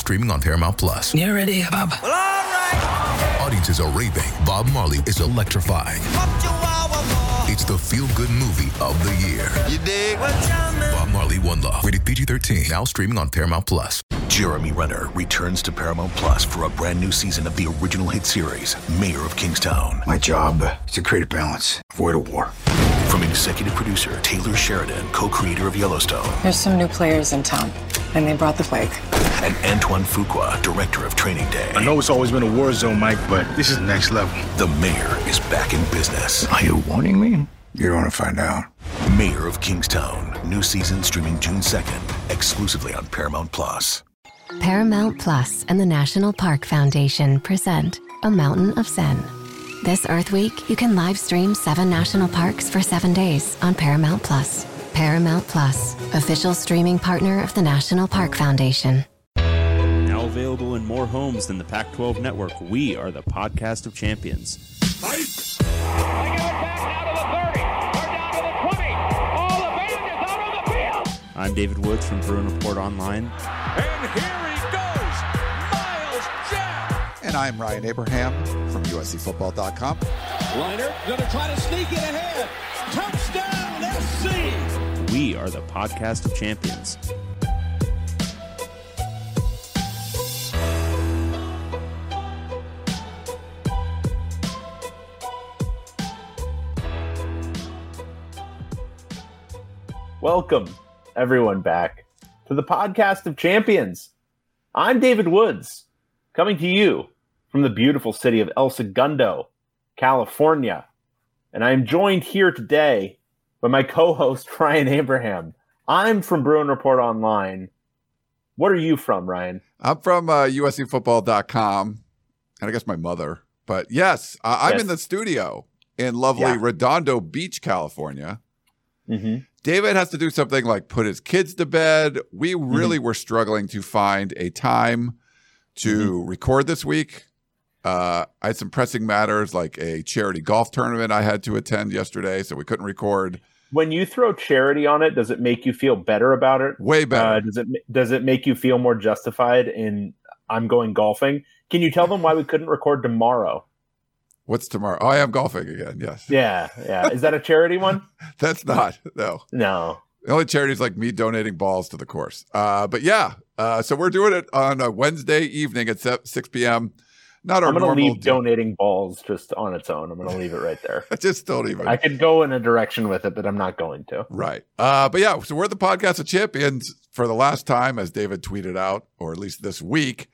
streaming on Paramount Plus. You ready, Bob? Well, all right. Audiences are raving. Bob Marley is electrifying. It's the feel-good movie of the year. You dig? Bob Marley, One Love. Rated PG-13. Now streaming on Paramount Plus. Jeremy Renner returns to Paramount Plus for a brand new season of the original hit series, Mayor of Kingstown. My job is to create a balance, avoid a war. From executive producer Taylor Sheridan, co-creator of Yellowstone. There's some new players in town, and they brought the plague. And Antoine Fuqua, director of Training Day. I know it's always been a war zone, Mike, but this is next level. The mayor is back in business. Are you warning me? You're going to find out. Mayor of Kingstown. New season streaming June 2nd, exclusively on Paramount Plus. Paramount Plus and the National Park Foundation present A Mountain of Zen. This Earth Week, you can live stream 7 national parks for 7 days on Paramount Plus. Paramount Plus, official streaming partner of the National Park Foundation. Now available in more homes than the Pac-12 network, we are the podcast of champions. Fight! I give it back now to the 30. We're down to the 20. All the band is out on the field. I'm David Woods from Bruin Report Online. And here he goes, Miles Jack. And I'm Ryan Abraham from USCFootball.com. Liner going to try to sneak it ahead. Touchdown, SC. We are the podcast of champions. Welcome, everyone, back to the podcast of champions. I'm David Woods, coming to you from the beautiful city of El Segundo, California. And I am joined here today by my co-host, Ryan Abraham. I'm from Bruin Report Online. What are you from, Ryan? I'm from USCFootball.com, and I guess my mother. But yes, I'm Yes. in the studio in lovely Redondo Beach, California. Mm-hmm. David has to do something like put his kids to bed. We really were struggling to find a time to record this week. I had some pressing matters like a charity golf tournament I had to attend yesterday, so we couldn't record. When you throw charity on it, does it make you feel better about it? Way better. Does it make you feel more justified in I'm going golfing? Can you tell them why we couldn't record tomorrow? What's tomorrow? Oh, I am golfing again, yes. Yeah. Is that a charity one? That's not, no. No. The only charity is like me donating balls to the course. But yeah, so we're doing it on a Wednesday evening at 6 p.m. Not our normal. I'm going to leave donating balls just on its own. I'm going to leave it right there. Just don't even. I could go in a direction with it, but I'm not going to. Right. But yeah, so we're the podcast of champions for the last time, as David tweeted out, or at least this week.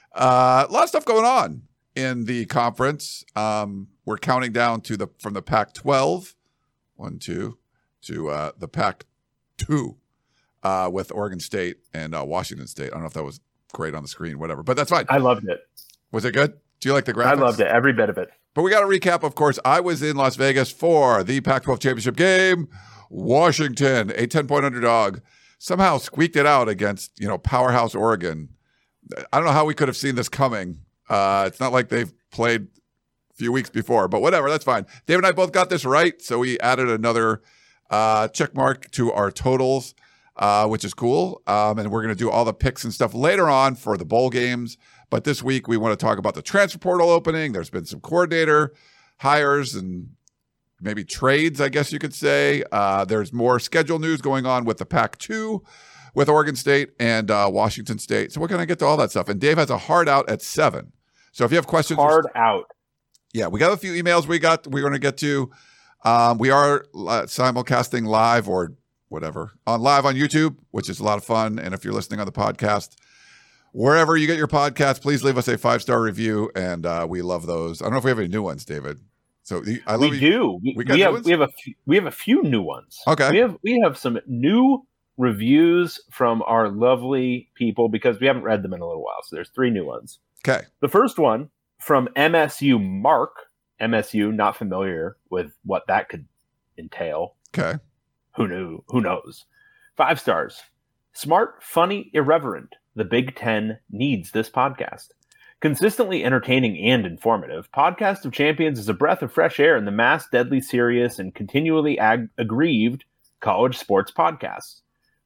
A lot of stuff going on in the conference. We're counting down to from the Pac-12, 1, 2, to the Pac-2 with Oregon State and Washington State. I don't know if that was great on the screen, whatever, but that's fine. I loved it. Was it good? Do you like the graphics? I loved it, every bit of it. But we got to recap, of course. I was in Las Vegas for the Pac-12 championship game. Washington, a 10-point underdog, somehow squeaked it out against, powerhouse Oregon. I don't know how we could have seen this coming. It's not like they've played a few weeks before, but whatever, that's fine. Dave and I both got this right, so we added another check mark to our totals, which is cool. And we're going to do all the picks and stuff later on for the bowl games. But this week, we want to talk about the transfer portal opening. There's been some coordinator hires and maybe trades, I guess you could say. There's more schedule news going on with the Pac-2 with Oregon State and Washington State. So we're going to get to all that stuff. And Dave has a hard out at 7. So if you have questions. Hard out. Yeah, we got a few emails we're going to get to. We are simulcasting live or whatever live on YouTube, which is a lot of fun. And if you're listening on the podcast, wherever you get your podcast, please leave us a 5-star review, and we love those. I don't know if we have any new ones, David. So I love we do. We have a few new ones. Okay. We have some new reviews from our lovely people because we haven't read them in a little while. So there's 3 new ones. Okay. The first one from MSU Mark. MSU, not familiar with what that could entail. Okay. Who knew? Who knows? 5 stars. Smart, funny, irreverent. The Big Ten needs this podcast. Consistently entertaining and informative, Podcast of Champions is a breath of fresh air in the mass, deadly serious, and continually aggrieved college sports podcasts.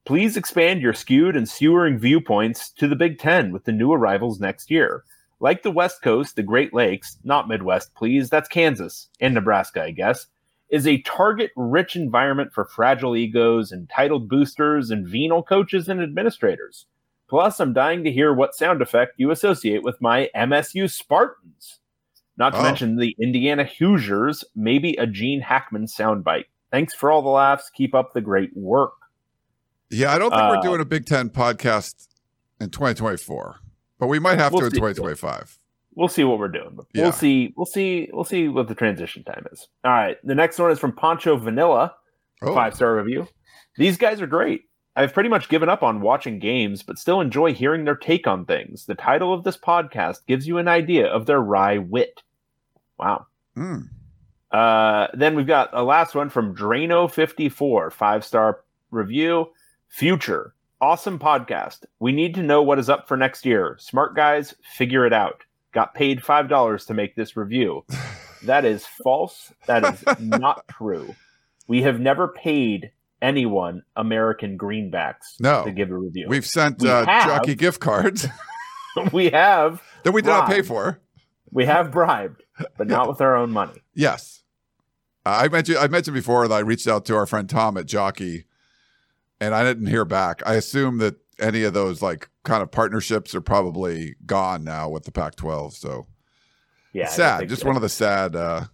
Please expand your skewed and skewering viewpoints to the Big Ten with the new arrivals next year. Like the West Coast, the Great Lakes, not Midwest, please, that's Kansas and Nebraska, I guess, is a target-rich environment for fragile egos, entitled boosters, and venal coaches and administrators. Plus, I'm dying to hear what sound effect you associate with my MSU Spartans. Not to mention the Indiana Hoosiers, maybe a Gene Hackman soundbite. Thanks for all the laughs. Keep up the great work. Yeah, I don't think we're doing a Big Ten podcast in 2024. But we might have to in 2025. We'll see what we're doing. But We'll see what the transition time is. All right. The next one is from Poncho Vanilla, 5-star review. These guys are great. I've pretty much given up on watching games, but still enjoy hearing their take on things. The title of this podcast gives you an idea of their wry wit. Wow. Then we've got a last one from Drano54, 5-star review. Future. Awesome podcast. We need to know what is up for next year. Smart guys, figure it out. Got paid $5 to make this review. That is false. That is not true. We have never paid anyone American greenbacks to give a review. We've sent jockey gift cards. We have. That we did not pay for. We have bribed, but not with our own money. Yes. I mentioned before that I reached out to our friend Tom at Jockey, and I didn't hear back. I assume that any of those like kind of partnerships are probably gone now with the Pac-12. So yeah, sad. Just one of the sad,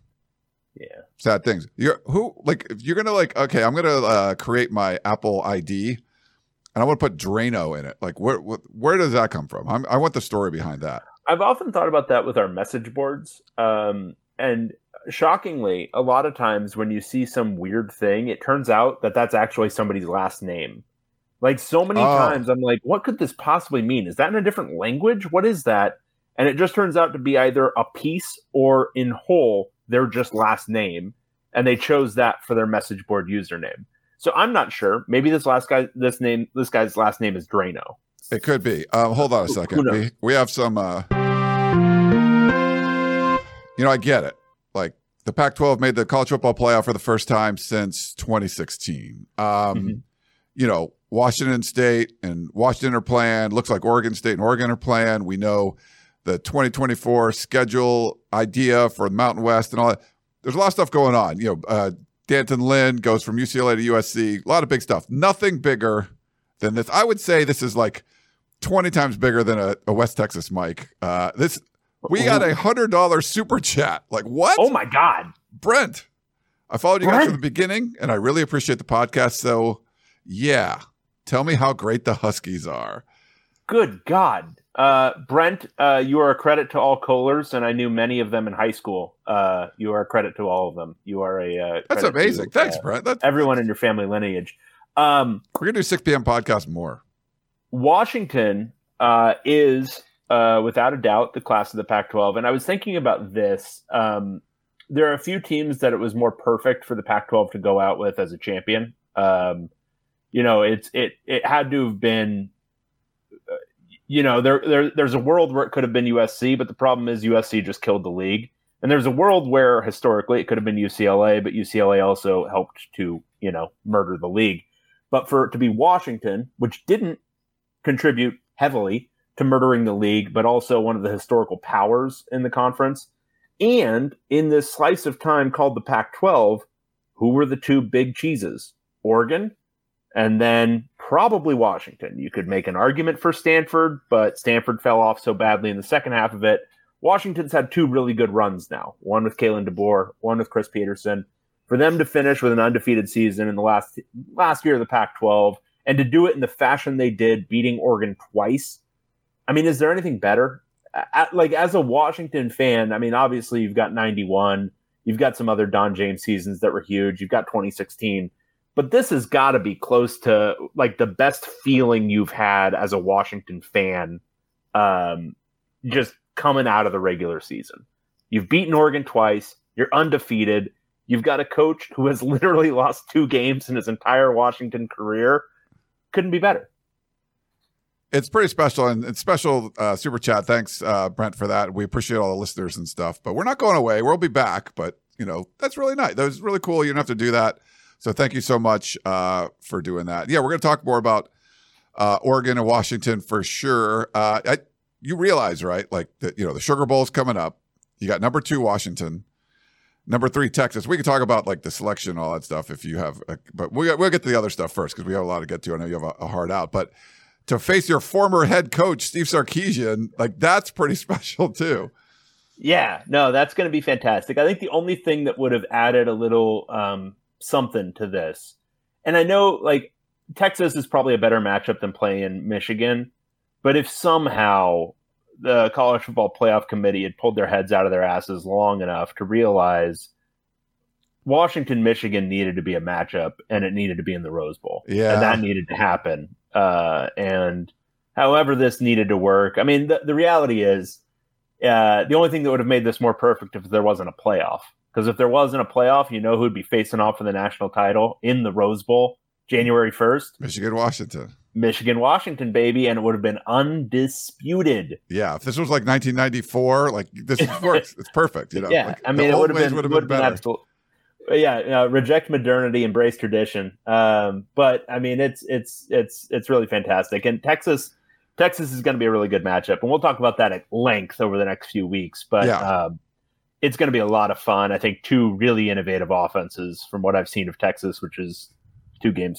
sad things. If you're gonna I'm gonna create my Apple ID, and I want to put Drano in it. Like, where does that come from? I want the story behind that. I've often thought about that with our message boards, and shockingly, a lot of times when you see some weird thing, it turns out that that's actually somebody's last name. Like so many times I'm like, what could this possibly mean? Is that in a different language? What is that? And it just turns out to be either a piece or in whole, their just last name. And they chose that for their message board username. So I'm not sure. Maybe this guy's last name is Drano. It could be. Hold on a second. We have some, I get it. Like the Pac-12 made the college football playoff for the first time since 2016. Washington State and Washington are playing. Looks like Oregon State and Oregon are playing. We know the 2024 schedule idea for the Mountain West and all that. There's a lot of stuff going on. Danton Lynn goes from UCLA to USC. A lot of big stuff. Nothing bigger than this. I would say this is like 20 times bigger than a West Texas mic. We got $100 super chat. Like what? Oh my God. Brent, I followed you guys from the beginning and I really appreciate the podcast. So yeah, tell me how great the Huskies are. Good God. Brent, you are a credit to all Kohlers, and I knew many of them in high school. You are a credit to all of them. You are a That's amazing. Thanks, Brent. Everyone in your family lineage. We're going to do 6 p.m. podcast more. Washington is, without a doubt, the class of the Pac-12. And I was thinking about this. There are a few teams that it was more perfect for the Pac-12 to go out with as a champion. It had to have been, there's a world where it could have been USC, but the problem is USC just killed the league. And there's a world where historically it could have been UCLA, but UCLA also helped to, murder the league. But for it to be Washington, which didn't contribute heavily to murdering the league, but also one of the historical powers in the conference, and in this slice of time called the Pac-12, who were the two big cheeses? Oregon, and then probably Washington. You could make an argument for Stanford, but Stanford fell off so badly in the second half of it. Washington's had two really good runs now, one with Kalen DeBoer, one with Chris Peterson. For them to finish with an undefeated season in the last year of the Pac-12 and to do it in the fashion they did, beating Oregon twice. I mean, is there anything better? As a Washington fan, I mean, obviously you've got 91. You've got some other Don James seasons that were huge. You've got 2016. But this has got to be close to like the best feeling you've had as a Washington fan just coming out of the regular season. You've beaten Oregon twice. You're undefeated. You've got a coach who has literally lost 2 games in his entire Washington career. Couldn't be better. It's pretty special, and it's special super chat. Thanks, Brent, for that. We appreciate all the listeners and stuff. But we're not going away. We'll be back. But, that's really nice. That was really cool. You don't have to do that. So thank you so much for doing that. Yeah, we're going to talk more about Oregon and Washington for sure. You realize, right, like that, the Sugar Bowl's coming up. You got number 2 Washington, number 3 Texas. We can talk about like the selection and all that stuff if you have, but we'll get to the other stuff first because we have a lot to get to. I know you have a hard out, but to face your former head coach Steve Sarkisian, like that's pretty special too. Yeah, no, that's going to be fantastic. I think the only thing that would have added a little something to this, and I know like Texas is probably a better matchup than playing Michigan, but if somehow the College Football Playoff Committee had pulled their heads out of their asses long enough to realize Washington-Michigan needed to be a matchup and it needed to be in the Rose Bowl. Yeah. And that needed to happen. And however this needed to work, I mean, the reality is the only thing that would have made this more perfect if there wasn't a playoff. Because if there wasn't a playoff, who'd be facing off for the national title in the Rose Bowl January 1st? Michigan-Washington, baby, and it would have been undisputed. Yeah, if this was like 1994, like this works. It's perfect. Yeah, like, I mean, it would have been better. absolute. Yeah, reject modernity, embrace tradition. But I mean, it's really fantastic, and Texas is going to be a really good matchup, and we'll talk about that at length over the next few weeks. But it's going to be a lot of fun. I think 2 really innovative offenses from what I've seen of Texas, which is 2 games.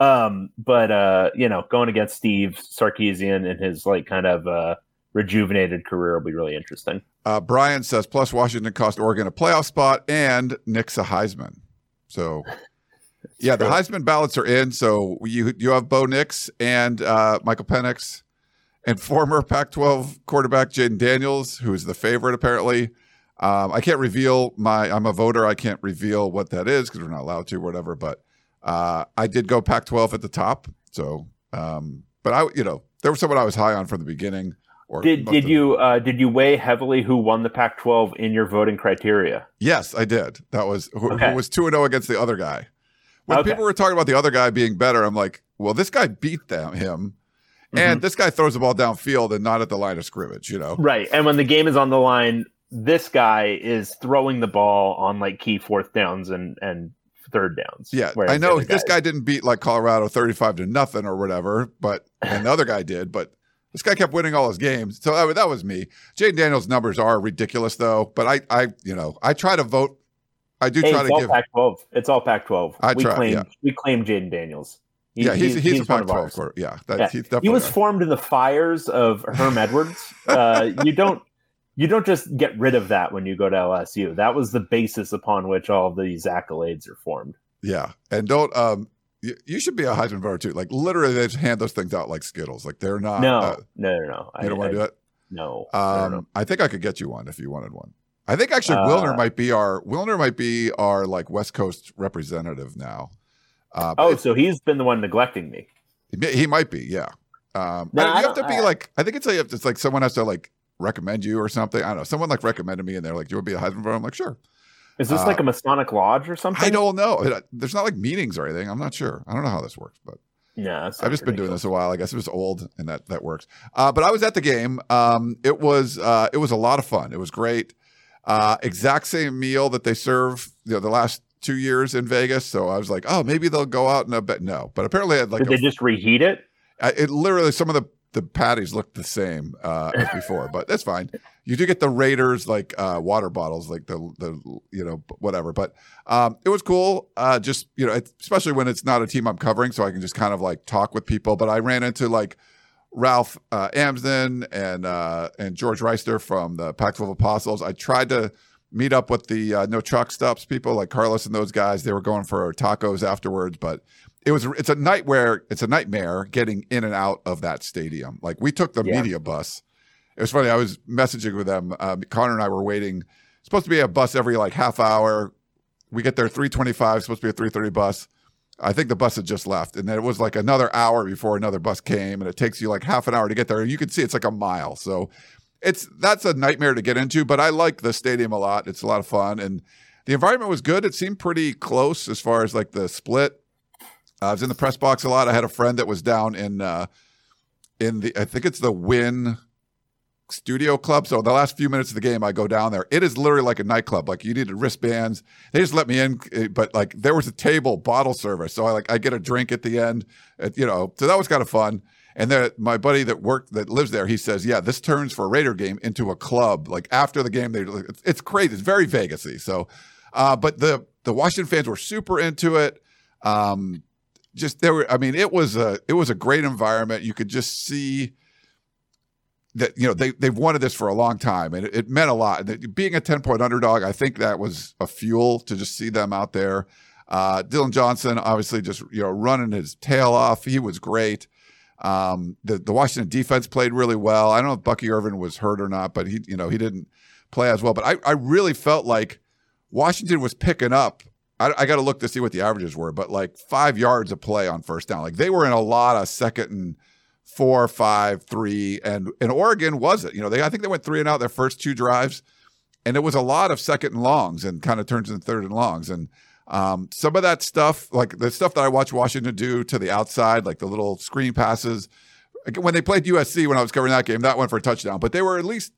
But going against Steve Sarkisian and his like kind of rejuvenated career will be really interesting. Brian says, plus Washington cost Oregon a playoff spot and Nick's a Heisman. So yeah, the Heisman ballots are in. So you have Bo Nix and Michael Penix and former Pac-12 quarterback Jaden Daniels, who is the favorite apparently. I can't reveal I'm a voter. I can't reveal what that is because we're not allowed to or whatever, but I did go Pac-12 at the top, so but there was someone I was high on from the beginning. Or did you weigh heavily who won the Pac-12 in your voting criteria? Yes, I did. That was who was 2-0 against the other guy. When people were talking about the other guy being better, I'm like, well, this guy beat him, and this guy throws the ball downfield and not at the line of scrimmage. Right. And when the game is on the line, this guy is throwing the ball on like key 4th downs and 3rd downs. Yeah, I know this guy didn't beat like Colorado 35-0 or whatever, and the other guy did, but this guy kept winning all his games. So that was me. Jaden Daniels' numbers are ridiculous though, but I try to vote. I do try to give Pac-12. It's all Pac-12. We claim Jaden Daniels. He's a Pac-12 quarter. Yeah, he's definitely. He was formed in the fires of Herm Edwards. You don't just get rid of that when you go to LSU. That was the basis upon which all of these accolades are formed. Yeah, and don't you should be a Heisman voter too. Like literally, they just hand those things out like Skittles. Like they're not. No. You don't want to do it. No. I think I could get you one if you wanted one. I think actually Wilner might be our like West Coast representative now. So he's been the one neglecting me. He might be, yeah. You have to be like. I think it's like someone has to like recommend you or something. I don't know. Someone like recommended me and they're like, do you want to be a Heisman voter? I'm like, sure. Is this like a Masonic lodge or something? I don't know. There's not like meetings or anything. I'm not sure. I don't know how this works, but yeah, I've just been doing this a while. I guess it was old and that works. But I was at the game. It was a lot of fun. It was great. Exact same meal that they serve, the last 2 years in Vegas. So I was like, oh, maybe they'll go out and I bet no. But apparently, did they just reheat it? It literally some of the patties looked the same as before, but that's fine. You do get the Raiders like water bottles, like the whatever. But it was cool. Just especially when it's not a team I'm covering, so I can just kind of like talk with people. But I ran into like Ralph Amsden and George Reister from the Pac-12 Apostles. I tried to meet up with the No Truck Stops people like Carlos and those guys. They were going for tacos afterwards, but it's a nightmare getting in and out of that stadium. Like we took the media bus. It was funny. I was messaging with them. Connor and I were waiting. It's supposed to be a bus every like half hour. We get there 3:25. Supposed to be a 3:30 bus. I think the bus had just left, and then it was like another hour before another bus came, and it takes you like half an hour to get there. You can see it's like a mile. So that's a nightmare to get into. But I like the stadium a lot. It's a lot of fun, and the environment was good. It seemed pretty close as far as like the split. I was in the press box a lot. I had a friend that was down in the I think it's the Wynn studio club. So the last few minutes of the game, I go down there. It is literally like a nightclub. Like you needed wristbands. They just let me in, but like there was a table bottle service. So I get a drink at the end, so that was kind of fun. And then my buddy that lives there, he says, yeah, this turns for a Raider game into a club. Like after the game, it's crazy. It's very Vegas-y. So, but the Washington fans were super into it. It was a great environment. You could just see that, they've wanted this for a long time, and it meant a lot. Being a 10-point underdog, I think that was a fuel to just see them out there. Dylan Johnson, obviously just, running his tail off. He was great. The Washington defense played really well. I don't know if Bucky Irvin was hurt or not, but he didn't play as well. But I really felt like Washington was picking up. I got to look to see what the averages were, but like 5 yards of play on first down. Like they were in a lot of 2nd and 4, 5, 3, and Oregon wasn't. I think they went 3 and out their first 2 drives, and it was a lot of 2nd and longs and kind of turns into 3rd and longs. And some of that stuff, like the stuff that I watched Washington do to the outside, like the little screen passes, when they played USC, when I was covering that game, that went for a touchdown. But they were at least,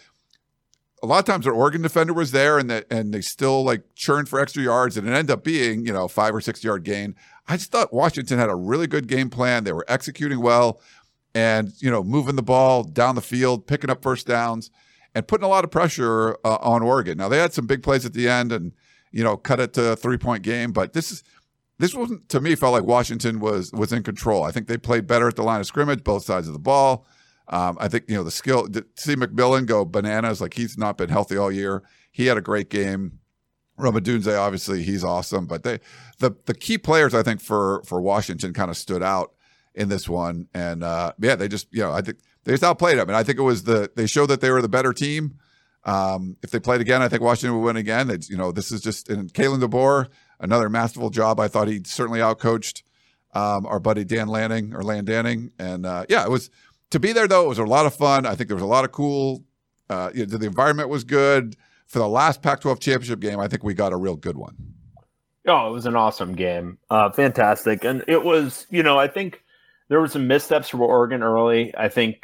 a lot of times their Oregon defender was there and they still like churned for extra yards, and it ended up being, 5 or 6 yard gain. I just thought Washington had a really good game plan. They were executing well and, moving the ball down the field, picking up first downs and putting a lot of pressure on Oregon. Now they had some big plays at the end and, cut it to a 3-point game, but this wasn't, to me, felt like Washington was in control. I think they played better at the line of scrimmage, both sides of the ball. I think, the skill to see McMillan go bananas, like he's not been healthy all year. He had a great game. Roma Dunze, obviously, he's awesome. But the key players, I think, for Washington kind of stood out in this one. And, they just, I think they just outplayed them. And I think it was they showed that they were the better team. If they played again, I think Washington would win again. It's, this is just, and Kalen DeBoer, another masterful job. I thought he certainly outcoached our buddy Dan Lanning. And, it was, to be there, though, it was a lot of fun. I think there was a lot of cool. The environment was good. For the last Pac-12 championship game, I think we got a real good one. Oh, it was an awesome game. Fantastic. And it was, I think there were some missteps for Oregon early. I think,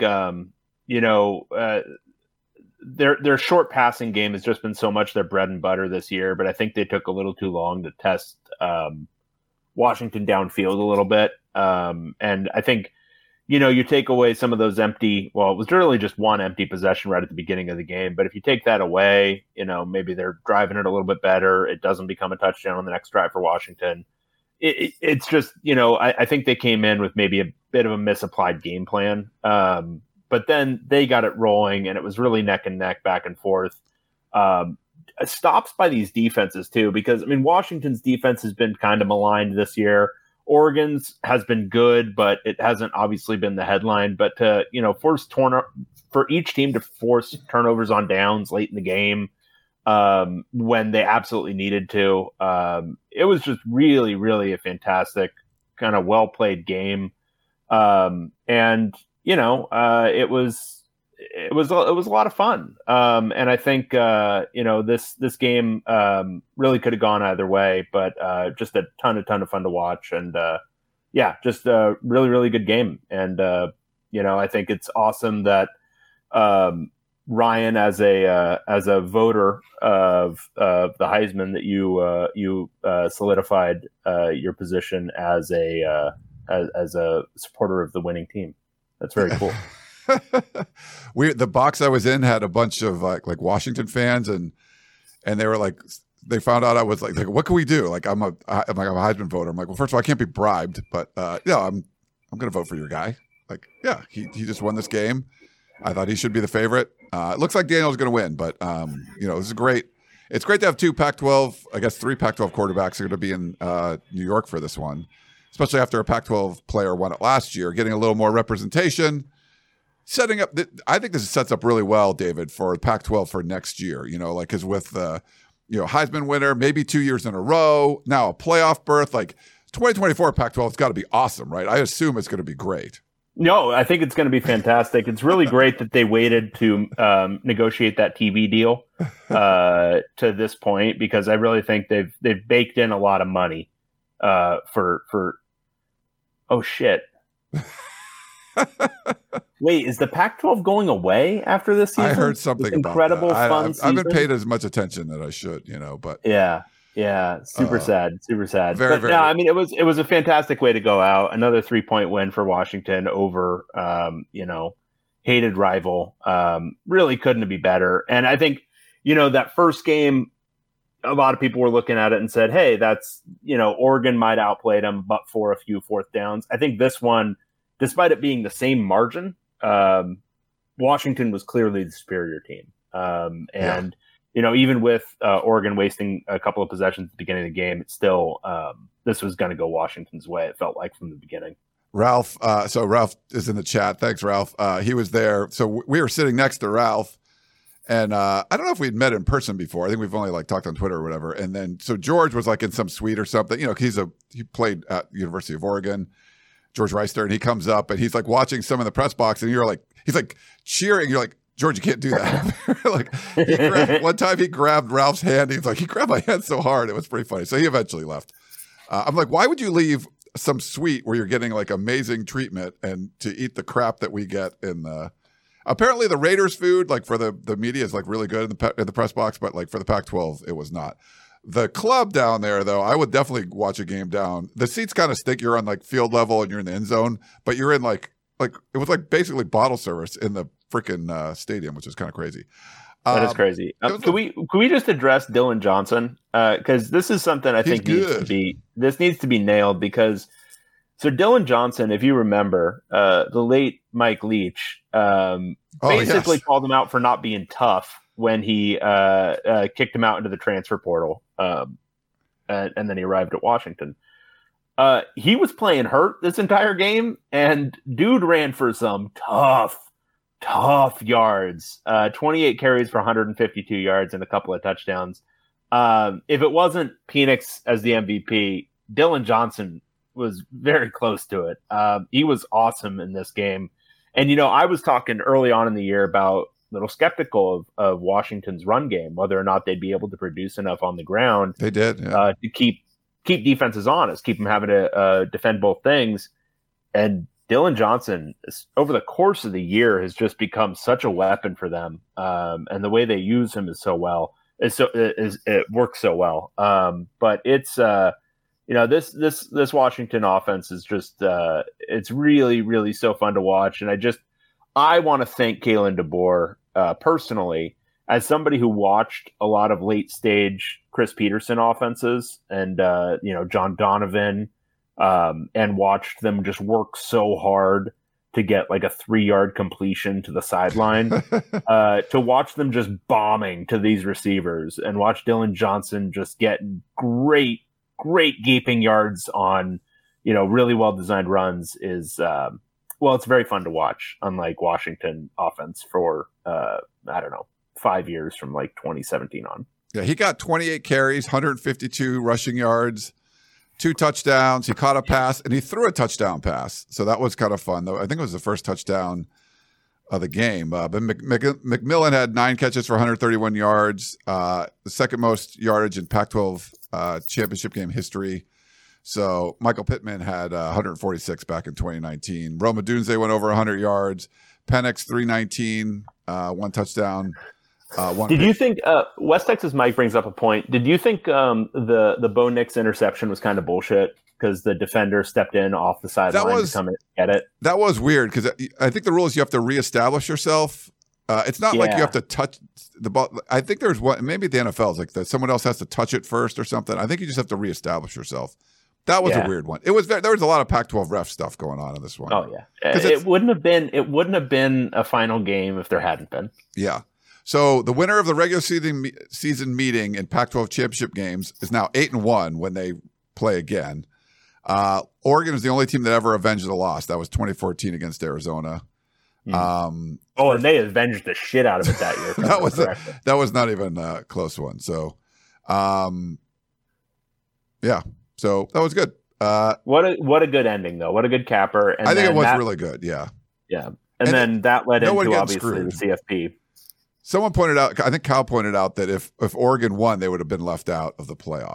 their short passing game has just been so much their bread and butter this year. But I think they took a little too long to test Washington downfield a little bit. And I think, you take away some of those it was really just one empty possession right at the beginning of the game. But if you take that away, maybe they're driving it a little bit better. It doesn't become a touchdown on the next drive for Washington. It's just, I think they came in with maybe a bit of a misapplied game plan. But then they got it rolling, and it was really neck and neck, back and forth. Stops by these defenses, too, because, Washington's defense has been kind of maligned this year. Oregon's has been good, but it hasn't obviously been the headline. But to for each team to force turnovers on downs late in the game when they absolutely needed to, it was just really, really a fantastic kind of well played game. It was a lot of fun. And I think, this game really could have gone either way, but just a ton of fun to watch. And just a really, really good game. And, I think it's awesome that Ryan, as a voter of the Heisman, that you solidified your position as a supporter of the winning team. That's very cool. The box I was in had a bunch of like Washington fans, and they were like, they found out I was like what can we do? Like I'm a Heisman voter. I'm like, well, first of all, I can't be bribed, but I'm going to vote for your guy. Like, yeah, he just won this game. I thought he should be the favorite. It looks like Daniel's going to win, but this is great. It's great to have 2 Pac-12, I guess 3 Pac-12 quarterbacks are going to be in New York for this one, especially after a Pac-12 player won it last year, getting a little more representation. Setting up, I think this sets up really well, David, for Pac-12 for next year. Because with the, Heisman winner, maybe 2 years in a row, now a playoff berth, like 2024 Pac-12 has got to be awesome, right? I assume it's going to be great. No, I think it's going to be fantastic. It's really great that they waited to negotiate that TV deal to this point, because I really think they've baked in a lot of money for. Oh shit. Wait, is the Pac-12 going away after this season? I heard something this about incredible that. fun I haven't paid as much attention that I should, but yeah, super sad. Very, but no, I mean, it was a fantastic way to go out. Another 3-point win for Washington over, hated rival. Really couldn't be better. And I think, that first game, a lot of people were looking at it and said, hey, that's, Oregon might outplay them, but for a few fourth downs. I think this one, despite it being the same margin, Washington was clearly the superior team. Even with Oregon wasting a couple of possessions at the beginning of the game, it's still, this was going to go Washington's way. It felt like from the beginning. Ralph. So Ralph is in the chat. Thanks, Ralph. He was there. So we were sitting next to Ralph. And I don't know if we'd met in person before. I think we've only talked on Twitter or whatever. And then so George was in some suite or something. He played at University of Oregon, George Reister, and he comes up and he's watching some of the press box, and he's cheering. You're like, George, you can't do that. One time he grabbed Ralph's hand. He grabbed my hand so hard. It was pretty funny. So he eventually left. I'm like, why would you leave some suite where you're getting amazing treatment and to eat the crap that we get in the? Apparently the Raiders food, for the media, is really good in the press box, but for the Pac-12, it was not. The club down there, though, I would definitely watch a game down. The seats kind of stink. You're on field level and you're in the end zone, but you're in it was basically bottle service in the freaking stadium, which is kind of crazy. That is crazy. Can we just address Dylan Johnson? Because this is something I think needs to be nailed. Because so Dylan Johnson, if you remember, the late Mike Leach basically called him out for not being tough when he kicked him out into the transfer portal, and then he arrived at Washington. He was playing hurt this entire game, and dude ran for some tough yards. 28 carries for 152 yards and a couple of touchdowns. If it wasn't Penix as the MVP, Dylan Johnson was very close to it. He was awesome in this game. And, I was talking early on in the year about a little skeptical of Washington's run game, whether or not they'd be able to produce enough on the ground. They did, to keep defenses honest, keep them having to defend both things. And Dylan Johnson, over the course of the year, has just become such a weapon for them. And the way they use him is so well. It works so well. But it's this Washington offense is just it's really, really so fun to watch. And I want to thank Kalen DeBoer personally, as somebody who watched a lot of late stage Chris Peterson offenses and John Donovan, and watched them just work so hard to get a 3-yard completion to the sideline, to watch them just bombing to these receivers and watch Dylan Johnson just get great gaping yards on, really well-designed runs is, it's very fun to watch, unlike Washington offense for, 5 years from 2017 on. Yeah, he got 28 carries, 152 rushing yards, 2 touchdowns. He caught a pass, and he threw a touchdown pass. So that was kind of fun, though. I think it was the first touchdown of the game. But McMillan had 9 catches for 131 yards, the second most yardage in Pac-12 championship game history. So Michael Pittman had 146 back in 2019. Rome Odunze went over 100 yards. Penix 319, 1 touchdown. Did you think West Texas Mike brings up a point? Did you think the Bo Nix interception was kind of bullshit because the defender stepped in off the sideline to come and get it? That was weird because I think the rule is you have to reestablish yourself. It's not like you have to touch the ball. I think there's one, maybe the NFL is like that. Someone else has to touch it first or something. I think you just have to reestablish yourself. That was a weird one. There was a lot of Pac-12 ref stuff going on in this one. Oh yeah, it wouldn't have been a final game if there hadn't been. Yeah. So the winner of the regular season meeting in Pac-12 championship games is now 8-1 when they play again. Oregon is the only team that ever avenged a loss. That was 2014 against Arizona. And they avenged the shit out of it that year. that was not even a close one. So, so that was good. What a good ending though. What a good capper. And I think it was really good. Yeah. Yeah. And then that led into obviously the CFP. Someone pointed out, I think Kyle pointed out that if Oregon won, they would have been left out of the playoff.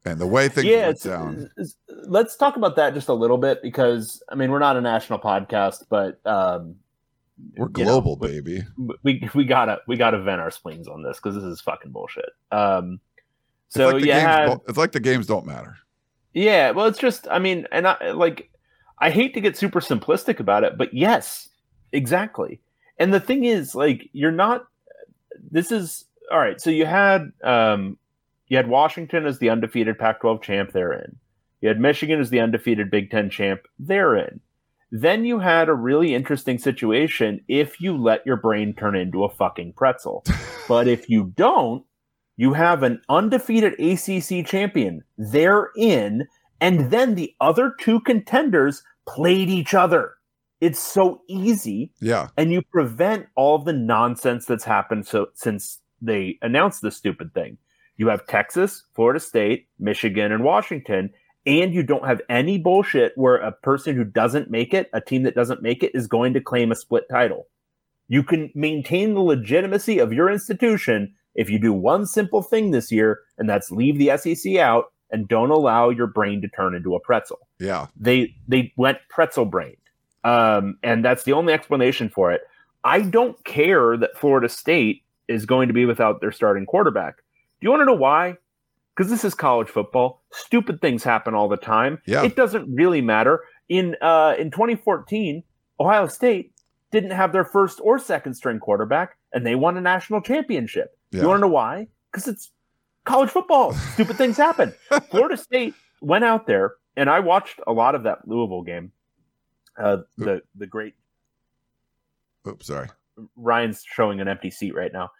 And the way things went down. Let's talk about that just a little bit because, I mean, we're not a national podcast, but we're global, baby. We gotta vent our spleens on this because this is fucking bullshit. It's like the games don't matter. Yeah, well, it's just, I mean, and I hate to get super simplistic about it, but yes, exactly. And the thing is, like, you're not. This is all right. So you had Washington as the undefeated Pac-12 champ. They're in. You had Michigan as the undefeated Big Ten champ. They're in. Then you had a really interesting situation if you let your brain turn into a fucking pretzel. But if you don't, you have an undefeated ACC champion. They're in. And then the other two contenders played each other. It's so easy. Yeah. And you prevent all of the nonsense that's happened since they announced this stupid thing. You have Texas, Florida State, Michigan, and Washington. And you don't have any bullshit where a person who doesn't make it, a team that doesn't make it, is going to claim a split title. You can maintain the legitimacy of your institution if you do one simple thing this year, and that's leave the SEC out and don't allow your brain to turn into a pretzel. Yeah. They went pretzel brained. And that's the only explanation for it. I don't care that Florida State is going to be without their starting quarterback. Do you want to know why? Because this is college football. Stupid things happen all the time. Yeah. It doesn't really matter. In 2014, Ohio State didn't have their first or second string quarterback, and they won a national championship. Yeah. You want to know why? Because it's college football. Stupid things happen. Florida State went out there, and I watched a lot of that Louisville game. The great. Oops, sorry. Ryan's showing an empty seat right now.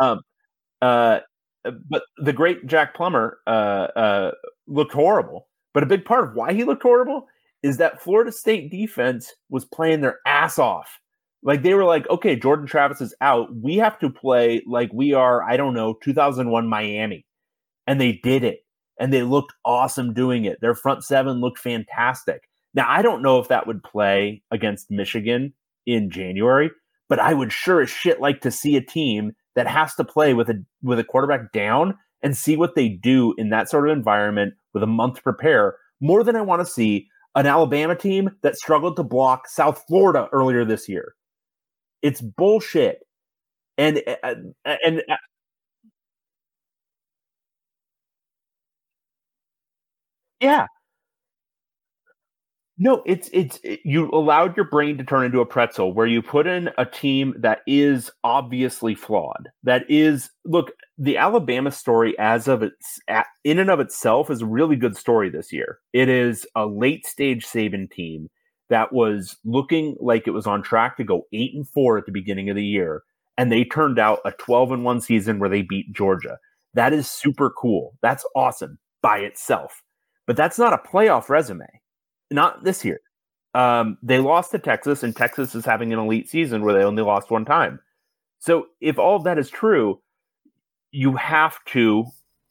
But the great Jack Plummer looked horrible. But a big part of why he looked horrible is that Florida State defense was playing their ass off. Like, they were like, okay, Jordan Travis is out. We have to play like we are, 2001 Miami. And they did it. And they looked awesome doing it. Their front seven looked fantastic. Now, I don't know if that would play against Michigan in January, but I would sure as shit like to see a team that has to play with a quarterback down and see what they do in that sort of environment with a month to prepare, more than I want to see an Alabama team that struggled to block South Florida earlier this year. It's bullshit. And yeah. No, you allowed your brain to turn into a pretzel where you put in a team that is obviously flawed. That is, look, the Alabama story in and of itself is a really good story this year. It is a late stage Saban team that was looking like it was on track to go 8-4 at the beginning of the year, and they turned out a 12-1 season where they beat Georgia. That is super cool. That's awesome by itself, but that's not a playoff resume. Not this year. They lost to Texas, and Texas is having an elite season where they only lost one time. So if all of that is true, you have to,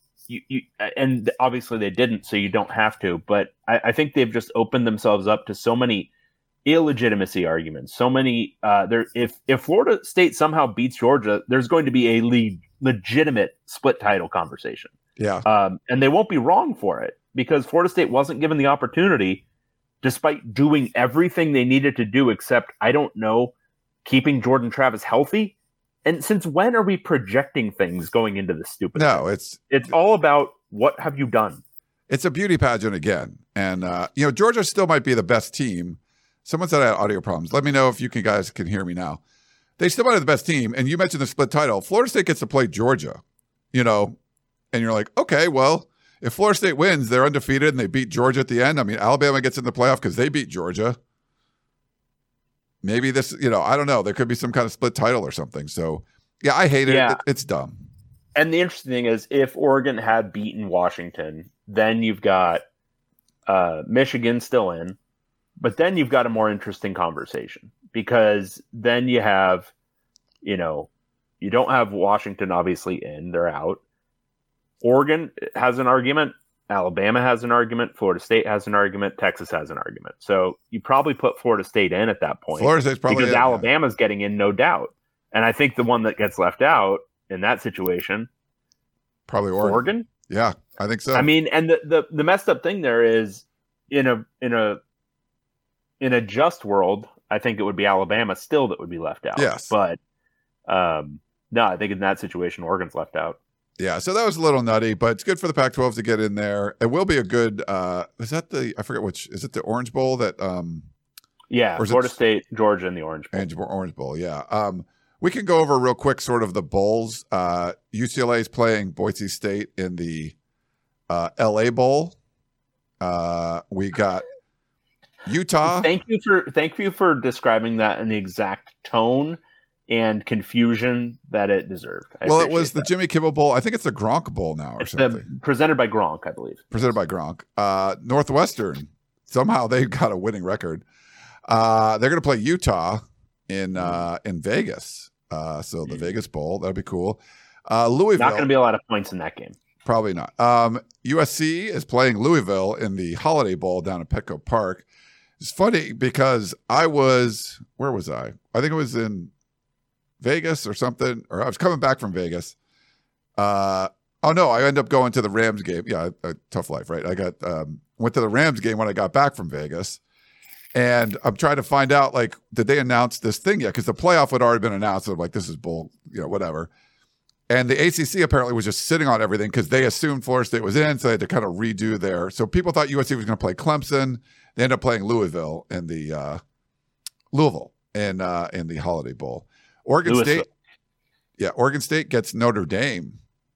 and obviously they didn't, so you don't have to, but I think they've just opened themselves up to so many illegitimacy arguments. So many, if Florida State somehow beats Georgia, there's going to be a legitimate split title conversation. Yeah. And they won't be wrong for it because Florida State wasn't given the opportunity despite doing everything they needed to do except, keeping Jordan Travis healthy. And since when are we projecting things going into this stupid No, thing? It's all about what have you done? It's a beauty pageant again. And, Georgia still might be the best team. Someone said I had audio problems. Let me know if you guys can hear me now. They still might have the best team. And you mentioned the split title. Florida State gets to play Georgia, and you're like, okay, well, if Florida State wins, they're undefeated and they beat Georgia at the end. I mean, Alabama gets in the playoff because they beat Georgia. Maybe this, I don't know. There could be some kind of split title or something. So, yeah, I hate it. It's dumb. And the interesting thing is if Oregon had beaten Washington, then you've got Michigan still in. But then you've got a more interesting conversation because then you have, you don't have Washington obviously in. They're out. Oregon has an argument. Alabama has an argument. Florida State has an argument. Texas has an argument. So you probably put Florida State in at that point. Florida State's probably because Alabama's getting in, no doubt. And I think the one that gets left out in that situation, probably Oregon. Yeah, I think so. I mean, and the messed up thing there is in a just world, I think it would be Alabama still that would be left out. Yes. But no, I think in that situation, Oregon's left out. Yeah, so that was a little nutty, but it's good for the Pac-12 to get in there. It will be a good is that I forget which, is it the Orange Bowl that yeah, Florida State, Georgia, and the Orange Bowl. Orange Bowl, yeah. We can go over real quick sort of the bowls. UCLA is playing Boise State in the LA Bowl. We got Utah. Thank you for describing that in the exact tone and confusion that it deserved. Well, it was the Jimmy Kimmel Bowl. I think it's the Gronk Bowl now or something. Presented by Gronk, I believe. Presented by Gronk. Northwestern, somehow they got a winning record. They're going to play Utah in Vegas. So the Vegas Bowl, that'll be cool. Louisville. Not going to be a lot of points in that game. Probably not. USC is playing Louisville in the Holiday Bowl down at Petco Park. It's funny because where was I? I think it was in Vegas or something, or I was coming back from Vegas. I ended up going to the Rams game. Yeah, a tough life, right? I went to the Rams game when I got back from Vegas, and I'm trying to find out, like, did they announce this thing yet? Because the playoff had already been announced. So I'm like, this is bull, whatever. And the ACC apparently was just sitting on everything because they assumed Florida State was in, so they had to kind of redo their. So people thought USC was going to play Clemson. They ended up playing Louisville in the in the Holiday Bowl. Oregon State gets Notre Dame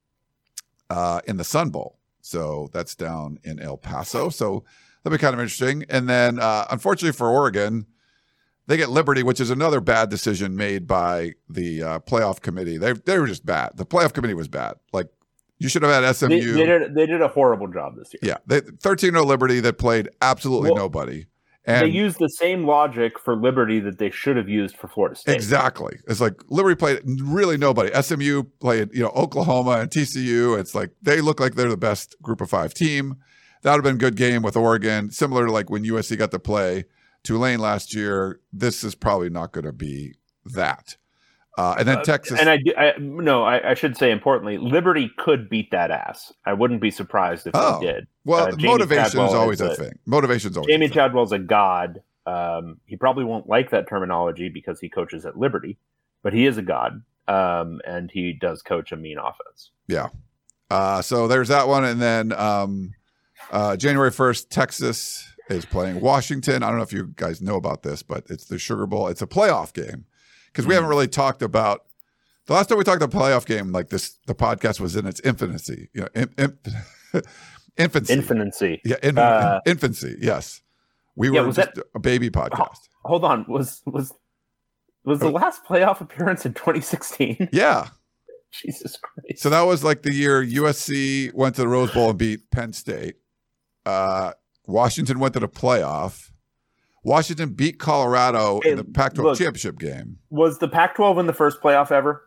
in the Sun Bowl. So that's down in El Paso. So that'll be kind of interesting. And then, unfortunately for Oregon, they get Liberty, which is another bad decision made by the playoff committee. They were just bad. The playoff committee was bad. Like, you should have had SMU. They did a horrible job this year. Yeah, 13-0 Liberty that played absolutely nobody. And they used the same logic for Liberty that they should have used for Florida State. Exactly. It's like Liberty played really nobody. SMU played, Oklahoma and TCU. It's like they look like they're the best Group of 5 team. That would have been a good game with Oregon, similar to like when USC got to play Tulane last year. This is probably not going to be that. And then Texas. And I should say importantly, Liberty could beat that ass. I wouldn't be surprised if they did. Well, motivation is always a thing. Motivation's always Jamie Chadwell's a god. He probably won't like that terminology because he coaches at Liberty, but he is a god, and he does coach a mean offense. Yeah. So there's that one. And then January 1st, Texas is playing Washington. I don't know if you guys know about this, but it's the Sugar Bowl. It's a playoff game. Because we haven't really talked about the last time we talked about a playoff game like this. The podcast was in its infancy. Infancy. Yeah, infancy. Yes, we were just a baby podcast. Hold on, was the last playoff appearance in 2016? Yeah. Jesus Christ. So that was like the year USC went to the Rose Bowl and beat Penn State. Washington went to the playoff. Washington beat Colorado in the Pac-12 championship game. Was the Pac-12 in the first playoff ever?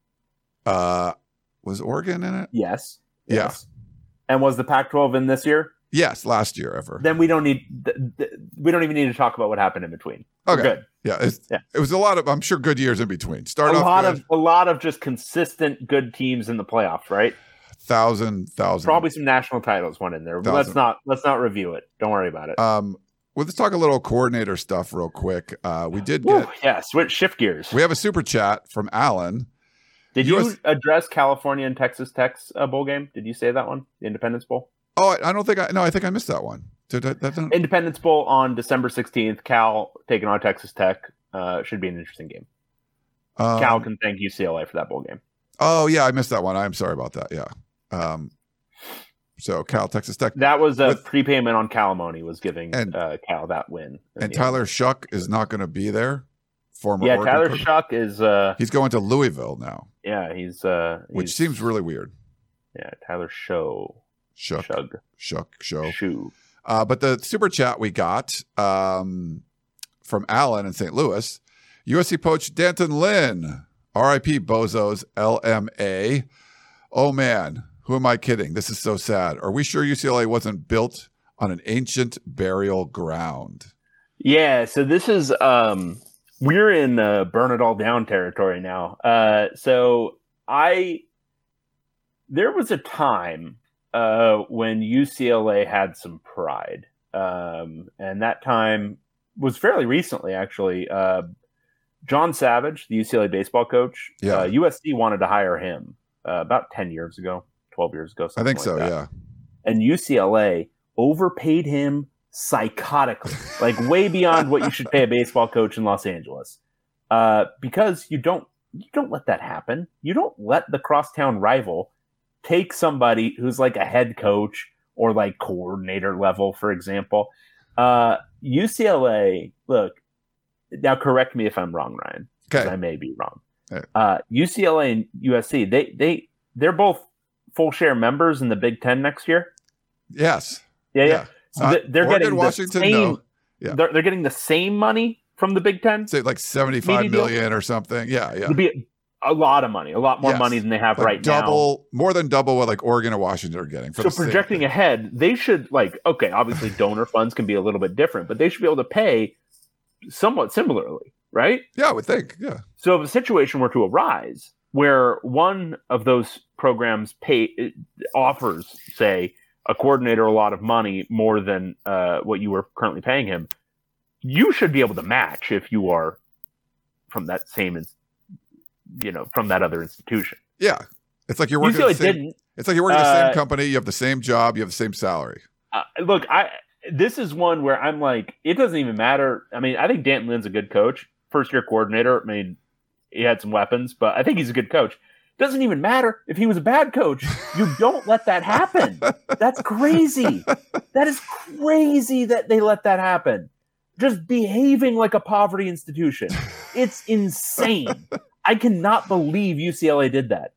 Was Oregon in it? Yes. Yeah. And was the Pac-12 in this year? Yes, last year ever. Then we don't even need to talk about what happened in between. Okay. Good. Yeah, it was a lot of, I'm sure, good years in between. A lot of just consistent good teams in the playoffs, right? Thousand. Probably some national titles went in there. But let's not review it. Don't worry about it. Well, let's talk a little coordinator stuff real quick. We did switch shift gears. We have a super chat from Alan. Did you address California and Texas Tech's bowl game? Did you say that one? The Independence Bowl? Oh, I don't think I think I missed that one. Independence Bowl on December 16th. Cal taking on Texas Tech. Should be an interesting game. Cal can thank UCLA for that bowl game. Oh, yeah, I missed that one. I'm sorry about that. Yeah. So Cal, Texas Tech. That was a prepayment on Calamoni was giving Cal that win. And Tyler Shuck is not going to be there. Tyler Shuck is. He's going to Louisville now. Yeah, he's which seems really weird. Yeah, Tyler Shuck. But the super chat we got from Alan in St. Louis, USC coach Danton Lynn, R.I.P. Bozos, LMA. Oh man. Who am I kidding? This is so sad. Are we sure UCLA wasn't built on an ancient burial ground? Yeah, so this is we're in burn it all down territory now. There was a time when UCLA had some pride. And that time was fairly recently, actually. John Savage, the UCLA baseball coach, USC wanted to hire him about 10 years ago, 12 years ago. I think so, yeah. And UCLA overpaid him psychotically, like way beyond what you should pay a baseball coach in Los Angeles. Because you don't let that happen. You don't let the crosstown rival take somebody who's like a head coach or like coordinator level, for example. UCLA, look, now correct me if I'm wrong, Ryan, because I may be wrong. UCLA and USC, they're both full share members in the Big Ten next year. Yes. Yeah. So they're getting Washington, the same, no. Yeah. They're getting the same money from the Big Ten. Say like $75 million or something. Yeah. It'd be a lot of money, a lot more money than they have like now. More than double what like Oregon or Washington are getting. So projecting ahead, they should obviously donor funds can be a little bit different, but they should be able to pay somewhat similarly, right? Yeah, I would think. Yeah. So if a situation were to arise where one of those programs offers, say, a coordinator a lot of money more than what you were currently paying him, you should be able to match if you are from that same, from that other institution. Yeah, it's like you're working. It's like you're working the same company. You have the same job. You have the same salary. Look, this is one where I'm like, it doesn't even matter. I mean, I think D'Anton Lynn's a good coach, first year coordinator. I mean, he had some weapons, but I think he's a good coach. Doesn't even matter if he was a bad coach. You don't let that happen. That's crazy. That is crazy that they let that happen. Just behaving like a poverty institution. It's insane. I cannot believe UCLA did that.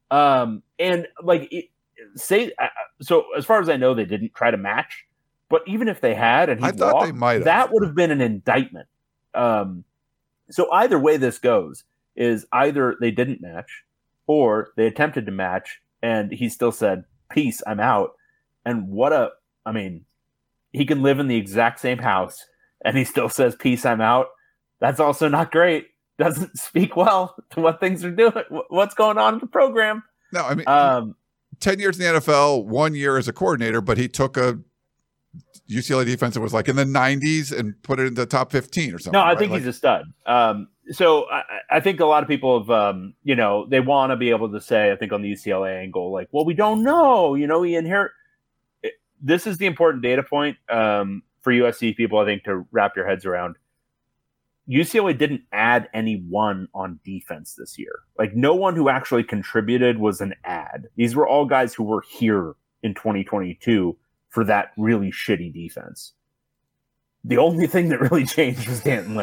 So as far as I know, they didn't try to match. But even if they had, and he thought they might have, that would have been an indictment. So either way this goes is either they didn't match, or they attempted to match, and he still said, "Peace, I'm out." And he can live in the exact same house, and he still says, "Peace, I'm out." That's also not great. Doesn't speak well to what things are doing, what's going on in the program. No, I mean, 10 years in the NFL, 1 year as a coordinator, but he took a UCLA defense that was like in the 90s and put it in the top 15 or something. No, I think he's a stud. So I think a lot of people have, they want to be able to say, I think on the UCLA angle, like, well, we don't know, he inherit. This is the important data point for USC people, I think, to wrap your heads around. UCLA didn't add anyone on defense this year. Like, no one who actually contributed was an add. These were all guys who were here in 2022 for that really shitty defense. The only thing that really changed was D'Anton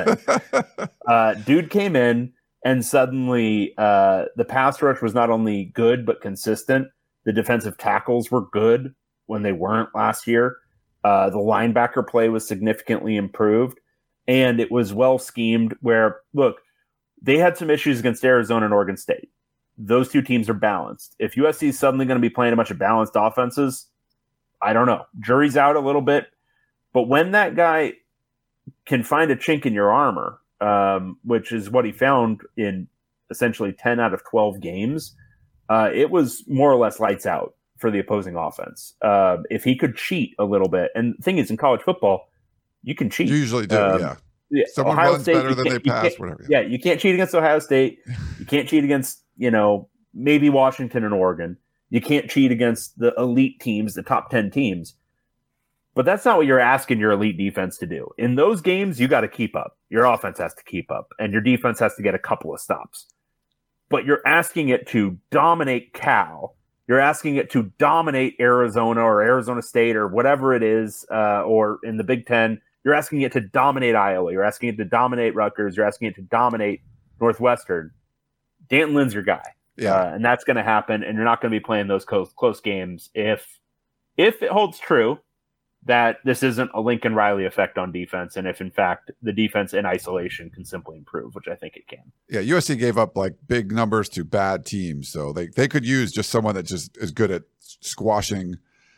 Lynn. Dude came in, and suddenly the pass rush was not only good but consistent. The defensive tackles were good when they weren't last year. The linebacker play was significantly improved. And it was well schemed where, look, they had some issues against Arizona and Oregon State. Those two teams are balanced. If USC is suddenly going to be playing a bunch of balanced offenses, I don't know. Jury's out a little bit. But when that guy can find a chink in your armor, which is what he found in essentially 10 out of 12 games, it was more or less lights out for the opposing offense. If he could cheat a little bit, and the thing is, in college football, you can cheat. You usually do, yeah. Someone Ohio runs State, better than they pass, whatever. Yeah, you can't cheat against Ohio State. You can't cheat against, maybe Washington and Oregon. You can't cheat against the elite teams, the top 10 teams. But that's not what you're asking your elite defense to do. In those games, you got to keep up. Your offense has to keep up, and your defense has to get a couple of stops. But you're asking it to dominate Cal. You're asking it to dominate Arizona or Arizona State or whatever it is, or in the Big Ten. You're asking it to dominate Iowa. You're asking it to dominate Rutgers. You're asking it to dominate Northwestern. D'Anton Lynn's your guy. Yeah. And that's going to happen, and you're not going to be playing those close games if it holds true that this isn't a Lincoln Riley effect on defense, and if, in fact, the defense in isolation can simply improve, which I think it can. Yeah, USC gave up, like, big numbers to bad teams, so they could use just someone that just is good at squashing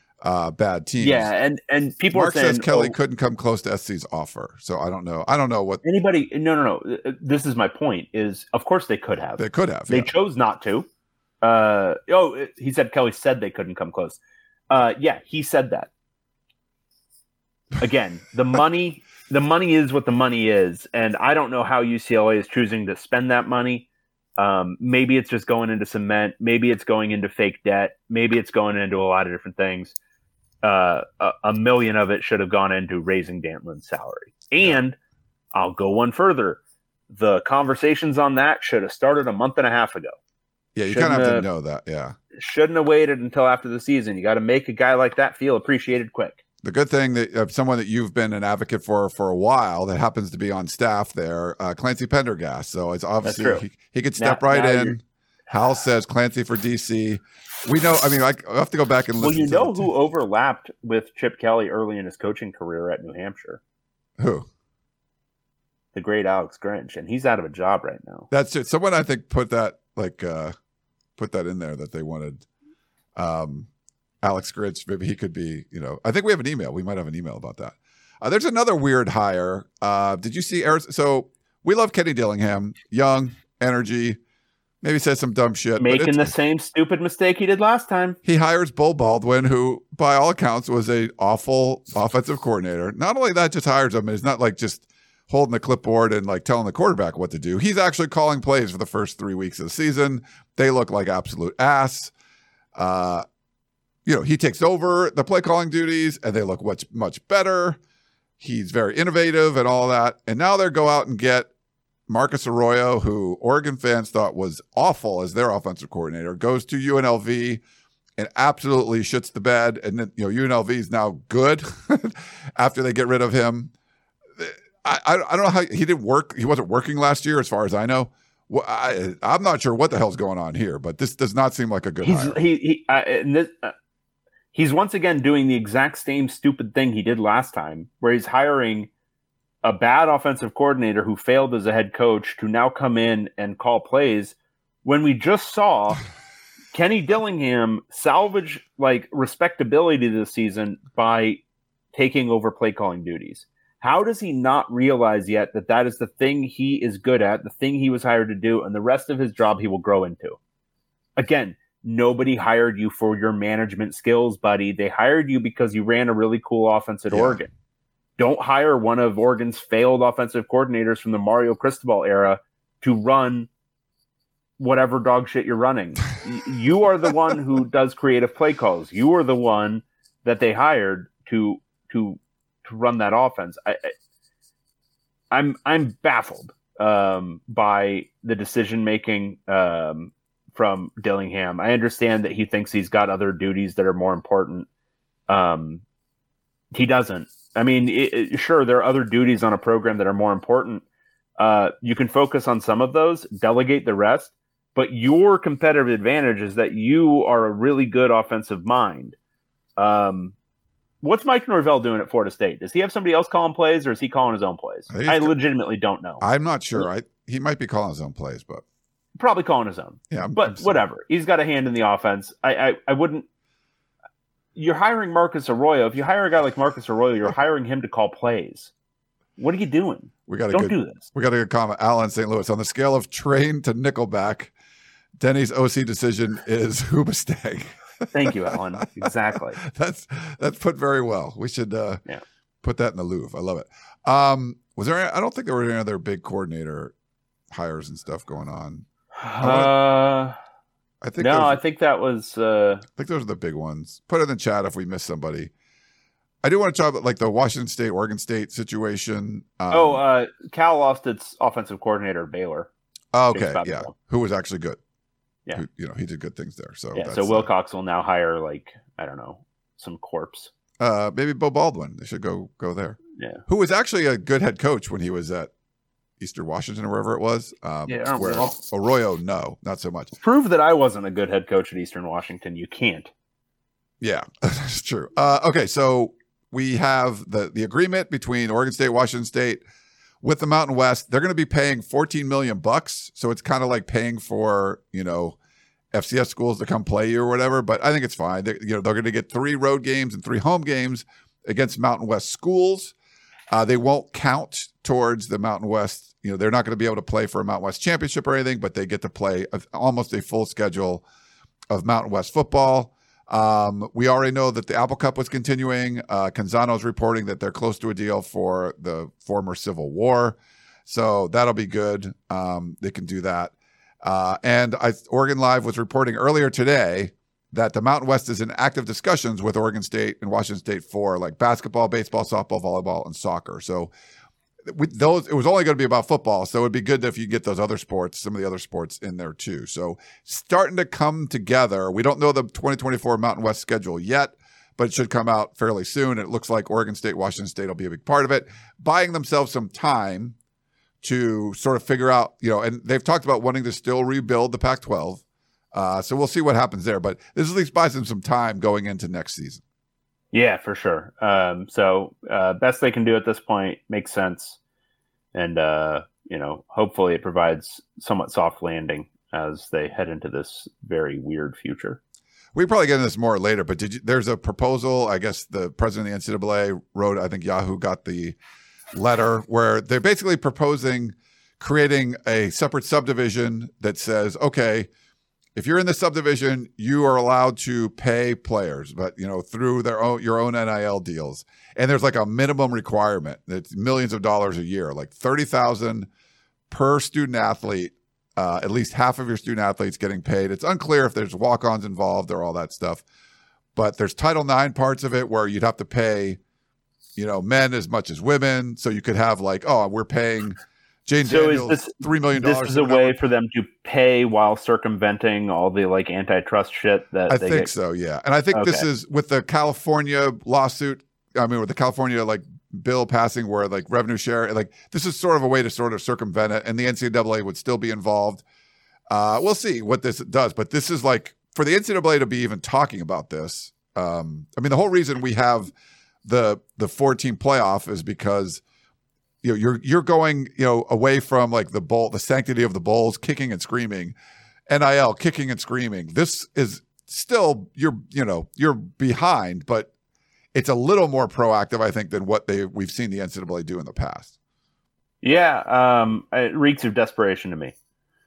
bad teams. Yeah, and people Mark are saying, says Kelly couldn't come close to SC's offer, so I don't know what anybody. No. This is my point. Is of course they could have. They could have. They chose not to. He said Kelly said they couldn't come close. Yeah, he said that. Again, the money is what the money is, and I don't know how UCLA is choosing to spend that money. Maybe it's just going into cement. Maybe it's going into fake debt. Maybe it's going into a lot of different things. $1 million of it should have gone into raising Dantlin's salary. And I'll go one further. The conversations on that should have started a month and a half ago. Yeah, you kind of have to know that. Yeah. Shouldn't have waited until after the season. You got to make a guy like that feel appreciated quick. The good thing that someone that you've been an advocate for a while that happens to be on staff there, Clancy Pendergast. So it's obviously he could step right in. Hal says Clancy for DC. We know. I mean, I have to go back and listen. Well, you know who overlapped with Chip Kelly early in his coaching career at New Hampshire? Who? The great Alex Grinch, and he's out of a job right now. That's it. Someone I think put that in there that they wanted. Alex Grinch, maybe he could be, I think we have an email. We might have an email about that. There's another weird hire. Did you see So we love Kenny Dillingham, young, energy, maybe says some dumb shit. Making the same stupid mistake he did last time. He hires Bo Baldwin, who by all accounts was an awful offensive coordinator. Not only that, just hires him. It's not like just holding the clipboard and like telling the quarterback what to do. He's actually calling plays for the first 3 weeks of the season. They look like absolute ass. He takes over the play calling duties and they look much better. He's very innovative and all that. And now they go out and get Marcus Arroyo, who Oregon fans thought was awful as their offensive coordinator, goes to UNLV and absolutely shits the bed. And then, UNLV is now good after they get rid of him. I don't know how he didn't work. He wasn't working last year as far as I know. Well, I'm not sure what the hell's going on here, but this does not seem like a good hire. He's once again doing the exact same stupid thing he did last time, where he's hiring a bad offensive coordinator who failed as a head coach to now come in and call plays when we just saw Kenny Dillingham salvage respectability this season by taking over play calling duties. How does he not realize yet that is the thing he is good at, the thing he was hired to do, and the rest of his job he will grow into? Again, nobody hired you for your management skills, buddy. They hired you because you ran a really cool offense at Oregon. Don't hire one of Oregon's failed offensive coordinators from the Mario Cristobal era to run whatever dog shit you're running. You are the one who does creative play calls. You are the one that they hired to run that offense. I'm baffled by the decision making from Dillingham. I understand that he thinks he's got other duties that are more important. He doesn't. I mean, sure, there are other duties on a program that are more important. You can focus on some of those, delegate the rest, but your competitive advantage is that you are a really good offensive mind. What's Mike Norvell doing at Florida State? Does he have somebody else calling plays, or is he calling his own plays? I legitimately don't know. I'm not sure. He might be calling his own plays, but probably calling his own. Yeah, but whatever. He's got a hand in the offense. I wouldn't. You're hiring Marcus Arroyo. If you hire a guy like Marcus Arroyo, you're hiring him to call plays. What are you doing? Don't do this. We got a good comment. Alan St. Louis. On the scale of train to Nickelback, Denny's OC decision is Hoobastank. Thank you, Alan. Exactly. That's put very well. We should put that in the Louvre. I love it. Was there? I don't think there were any other big coordinator hires and stuff going on. I think that was. I think those are the big ones. Put it in the chat if we missed somebody. I do want to talk about like the Washington State, Oregon State situation. Cal lost its offensive coordinator at Baylor. Oh, okay, yeah, who was actually good. Yeah, who, he did good things there. So so Wilcox will now hire some corpse. Maybe Bo Baldwin. They should go there. Yeah, who was actually a good head coach when he was at Eastern Washington or wherever it was. Where Arroyo, no, not so much. Prove that I wasn't a good head coach at Eastern Washington. You can't. Yeah, that's true. Okay, so we have the agreement between Oregon State, Washington State with the Mountain West. They're going to be paying $14 million. So it's kind of like paying for, FCS schools to come play you or whatever. But I think it's fine. They're going to get 3 road games and 3 home games against Mountain West schools. They won't count towards the Mountain West. They're not going to be able to play for a Mountain West championship or anything, but they get to play almost a full schedule of Mountain West football. We already know that the Apple Cup was continuing. Canzano's reporting that they're close to a deal for the former Civil War. So that'll be good. They can do that. And Oregon Live was reporting earlier today that the Mountain West is in active discussions with Oregon State and Washington State for like basketball, baseball, softball, volleyball, and soccer. So with those, it was only going to be about football. So it'd be good if you get those other sports, some of the other sports in there too. So starting to come together. We don't know the 2024 Mountain West schedule yet, but it should come out fairly soon. It looks like Oregon State, Washington State will be a big part of it, buying themselves some time to sort of figure out, and they've talked about wanting to still rebuild the Pac-12. So we'll see what happens there, but this at least buys them some time going into next season. Yeah, for sure. So best they can do at this point makes sense. And, hopefully it provides somewhat soft landing as they head into this very weird future. We probably get into this more later, but there's a proposal, I guess the president of the NCAA wrote, I think Yahoo got the letter, where they're basically proposing creating a separate subdivision that says, okay, if you're in the subdivision, you are allowed to pay players, but through your own NIL deals. And there's like a minimum requirement that's millions of dollars a year, like $30,000 per student athlete. At least half of your student athletes getting paid. It's unclear if there's walk-ons involved or all that stuff, but there's Title IX parts of it where you'd have to pay, men as much as women. So you could have like, we're paying Jane Daniels $3 million. This is a way for them to pay while circumventing all the like antitrust shit that I think so, yeah. And I think this is with the California lawsuit. I mean, with the California like bill passing where like revenue share, like this is sort of a way to sort of circumvent it, and the NCAA would still be involved. We'll see what this does, but this is like for the NCAA to be even talking about this. I mean, the whole reason we have the 4-team playoff is because you're going away from like the bowl, the sanctity of the bowls, kicking and screaming, NIL kicking and screaming. This is still you're behind, but it's a little more proactive, I think, than what we've seen the NCAA do in the past. Yeah, it reeks of desperation to me,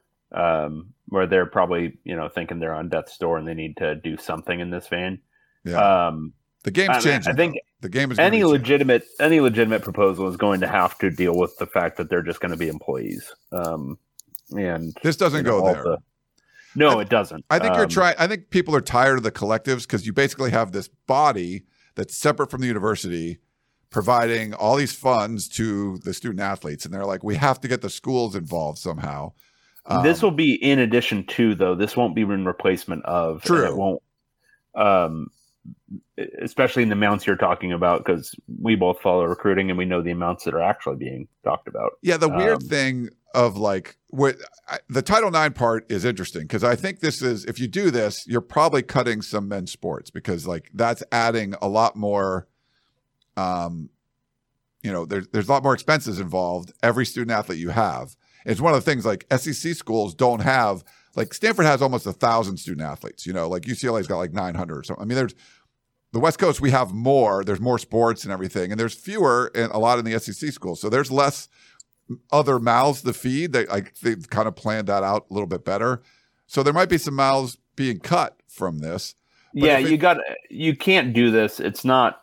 where they're probably thinking they're on death's door and they need to do something in this vein. Yeah. The game's changing. I think the game is any legitimate proposal is going to have to deal with the fact that they're just going to be employees. And this doesn't go there. No, it doesn't. I think I think people are tired of the collectives because you basically have this body that's separate from the university providing all these funds to the student athletes, and they're like, we have to get the schools involved somehow. This will be in addition to, though. This won't be in replacement of. True. It won't. Especially in the amounts you're talking about, because we both follow recruiting and we know the amounts that are actually being talked about. Yeah, the weird thing of like the Title IX part is interesting because I think this is, if you do this, you're probably cutting some men's sports because like that's adding a lot more, there's a lot more expenses involved. Every student athlete you have. It's one of the things like SEC schools don't have, like Stanford has almost 1,000 student athletes, like UCLA's got like 900 or something. I mean, there's the West Coast, we have more, there's more sports and everything, and there's fewer and a lot in the SEC schools. So there's less other mouths to feed. They've kind of planned that out a little bit better. So there might be some mouths being cut from this. Yeah, you can't do this. It's not,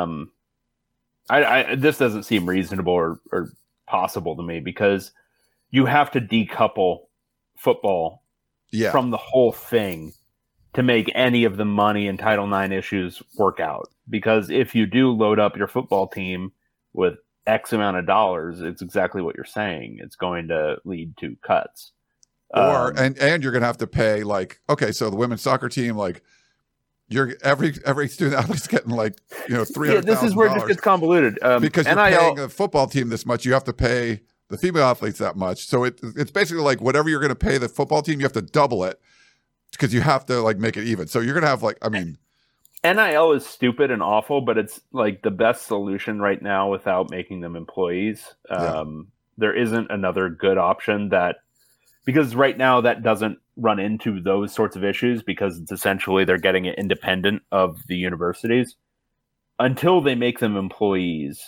this doesn't seem reasonable or possible to me because you have to decouple football from the whole thing to make any of the money and Title IX issues work out. Because if you do load up your football team with X amount of dollars, it's exactly what you're saying. It's going to lead to cuts. And you're going to have to pay like, okay, so the women's soccer team, like you're every student athlete's getting like, $300,000. Yeah, this is where it just gets convoluted. Because you're paying a football team this much, you have to pay the female athletes that much. So it's basically like whatever you're going to pay the football team, you have to double it. Because you have to like make it even. So you're going to have like, I mean. NIL is stupid and awful, but it's like the best solution right now without making them employees. There isn't another good option because right now that doesn't run into those sorts of issues because it's essentially they're getting it independent of the universities until they make them employees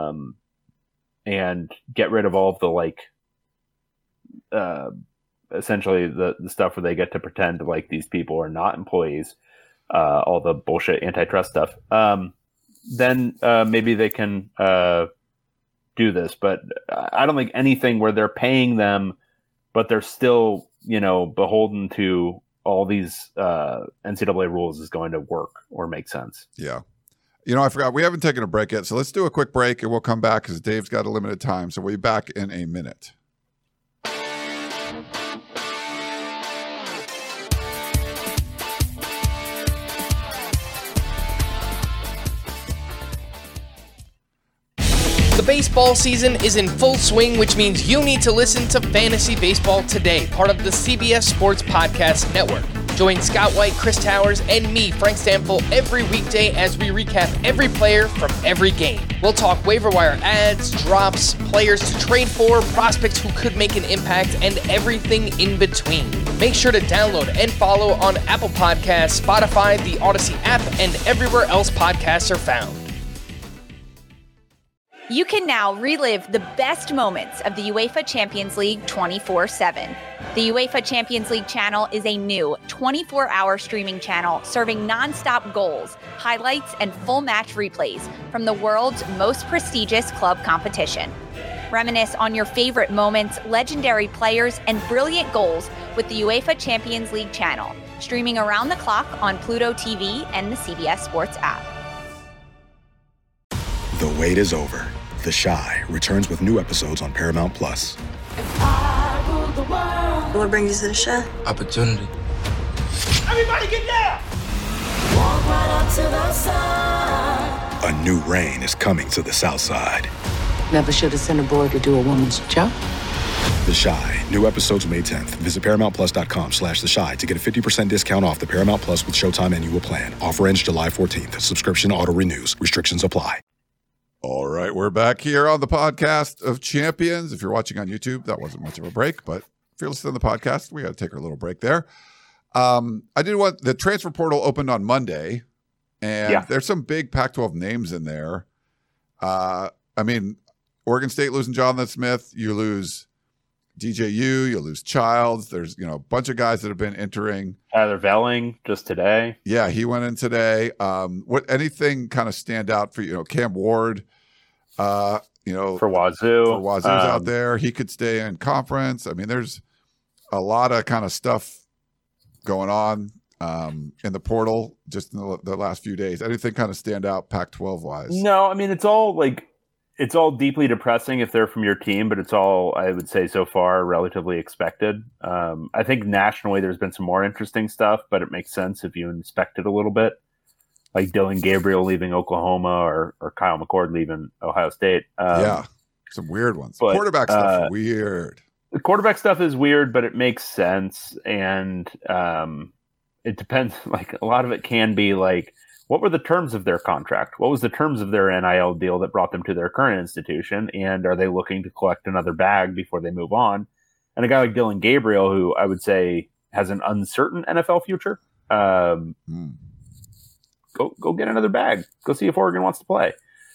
and get rid of all of the like, essentially the stuff where they get to pretend like these people are not employees. all the bullshit antitrust stuff, then maybe they can do this. But I don't think anything where they're paying them, but they're still, beholden to all these NCAA rules is going to work or make sense. Yeah. I forgot we haven't taken a break yet, so let's do a quick break and we'll come back because Dave's got a limited time. So we'll be back in a minute. The baseball season is in full swing, which means you need to listen to Fantasy Baseball Today, part of the CBS Sports Podcast Network. Join Scott White, Chris Towers, and me, Frank Stample, every weekday as we recap every player from every game. We'll talk waiver wire ads, drops, players to trade for, prospects who could make an impact, and everything in between. Make sure to download and follow on Apple Podcasts, Spotify, the Odyssey app, and everywhere else podcasts are found. You can now relive the best moments of the UEFA Champions League 24/7. The UEFA Champions League channel is a new 24-hour streaming channel serving non-stop goals, highlights, and full match replays from the world's most prestigious club competition. Reminisce on your favorite moments, legendary players, and brilliant goals with the UEFA Champions League channel, streaming around the clock on Pluto TV and the CBS Sports app. The wait is over. The Chi returns with new episodes on Paramount Plus. What brings you to the Chi? Opportunity. Everybody get down! Walk right up to the side. A new reign is coming to the South Side. Never should have sent a boy to do a woman's job. The Chi. New episodes May 10th. Visit ParamountPlus.com/The Chi to get a 50% discount off the Paramount Plus with Showtime annual plan. Offer ends July 14th. Subscription auto-renews. Restrictions apply. All right, we're back here on the Podcast of Champions. If you're watching on YouTube, that wasn't much of a break, but if you're listening to the podcast, we got to take our little break there. I did want the transfer portal opened on Monday, and there's some big Pac-12 names in there. Oregon State losing Jonathan Smith, you lose DJU, you lose Childs. There's a bunch of guys that have been entering. Tyler Velling just today. Yeah, he went in today. Anything kind of stand out for you? Cam Ward. For Wazoo. Wazoo's out there. He could stay in conference. There's a lot of kind of stuff going on in the portal just in the last few days. Anything kind of stand out Pac-12 wise? No, it's all deeply depressing if they're from your team, but it's all, I would say so far, relatively expected. I think nationally there's been some more interesting stuff, but it makes sense if you inspect it a little bit. Like Dylan Gabriel leaving Oklahoma or Kyle McCord leaving Ohio State. Some weird ones. Quarterback stuff weird. The quarterback stuff is weird, but it makes sense. And it depends. Like a lot of it can be like, what were the terms of their contract? What was the terms of their NIL deal that brought them to their current institution? And are they looking to collect another bag before they move on? And a guy like Dylan Gabriel, who I would say has an uncertain NFL future, go get another bag. Go see if Oregon wants to play.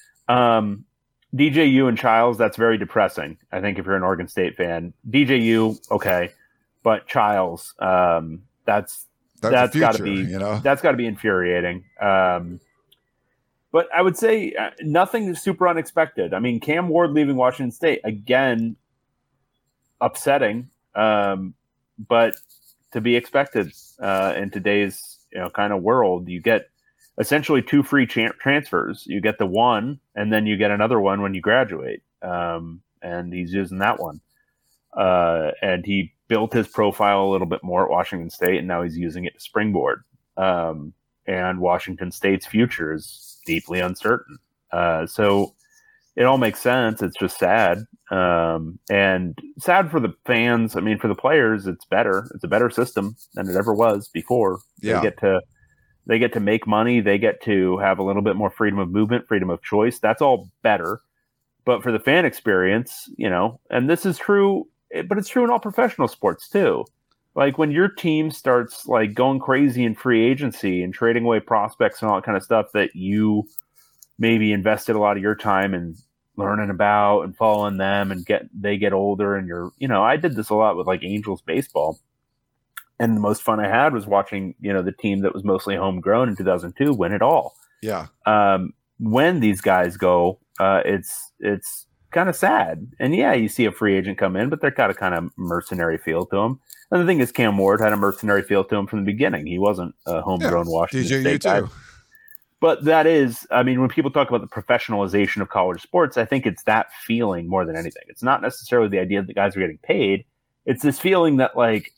DJU and Childs, that's very depressing. I think if you're an Oregon State fan, DJU, okay, but Childs, that's got to be that's got to be infuriating. But I would say nothing super unexpected. Cam Ward leaving Washington State again, upsetting, but to be expected in today's kind of world. You get essentially two free transfers. You get the one, and then you get another one when you graduate. And he's using that one, and he built his profile a little bit more at Washington State, and now he's using it to springboard. And Washington State's future is deeply uncertain. So it all makes sense. It's just sad. And sad for the fans. For the players, it's better. It's a better system than it ever was before. Yeah. They get to make money. They get to have a little bit more freedom of movement, freedom of choice. That's all better. But for the fan experience, and this is true, but it's true in all professional sports too. Like when your team starts like going crazy in free agency and trading away prospects and all that kind of stuff that you maybe invested a lot of your time in learning about and following them, and they get older, and I did this a lot with like Angels baseball. And the most fun I had was watching, the team that was mostly homegrown in 2002 win it all. Yeah. When these guys go, it's kind of sad. And yeah, you see a free agent come in, but they're got a kind of mercenary feel to them. And the thing is, Cam Ward had a mercenary feel to him from the beginning. He wasn't a homegrown Washington State guy. But that is, when people talk about the professionalization of college sports, I think it's that feeling more than anything. It's not necessarily the idea that guys are getting paid. It's this feeling that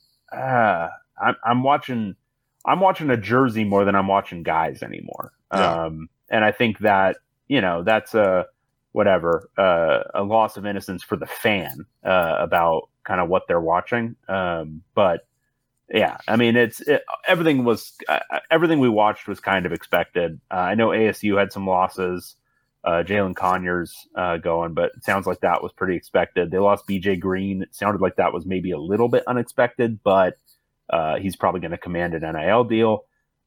I'm watching a jersey more than I'm watching guys anymore. Yeah. And I think that, that's a loss of innocence for the fan about kind of what they're watching. But yeah, everything we watched was kind of expected. I know ASU had some losses, Jalen Conyers going, but it sounds like that was pretty expected. They lost BJ Green. It sounded like that was maybe a little bit unexpected, but he's probably going to command an NIL deal.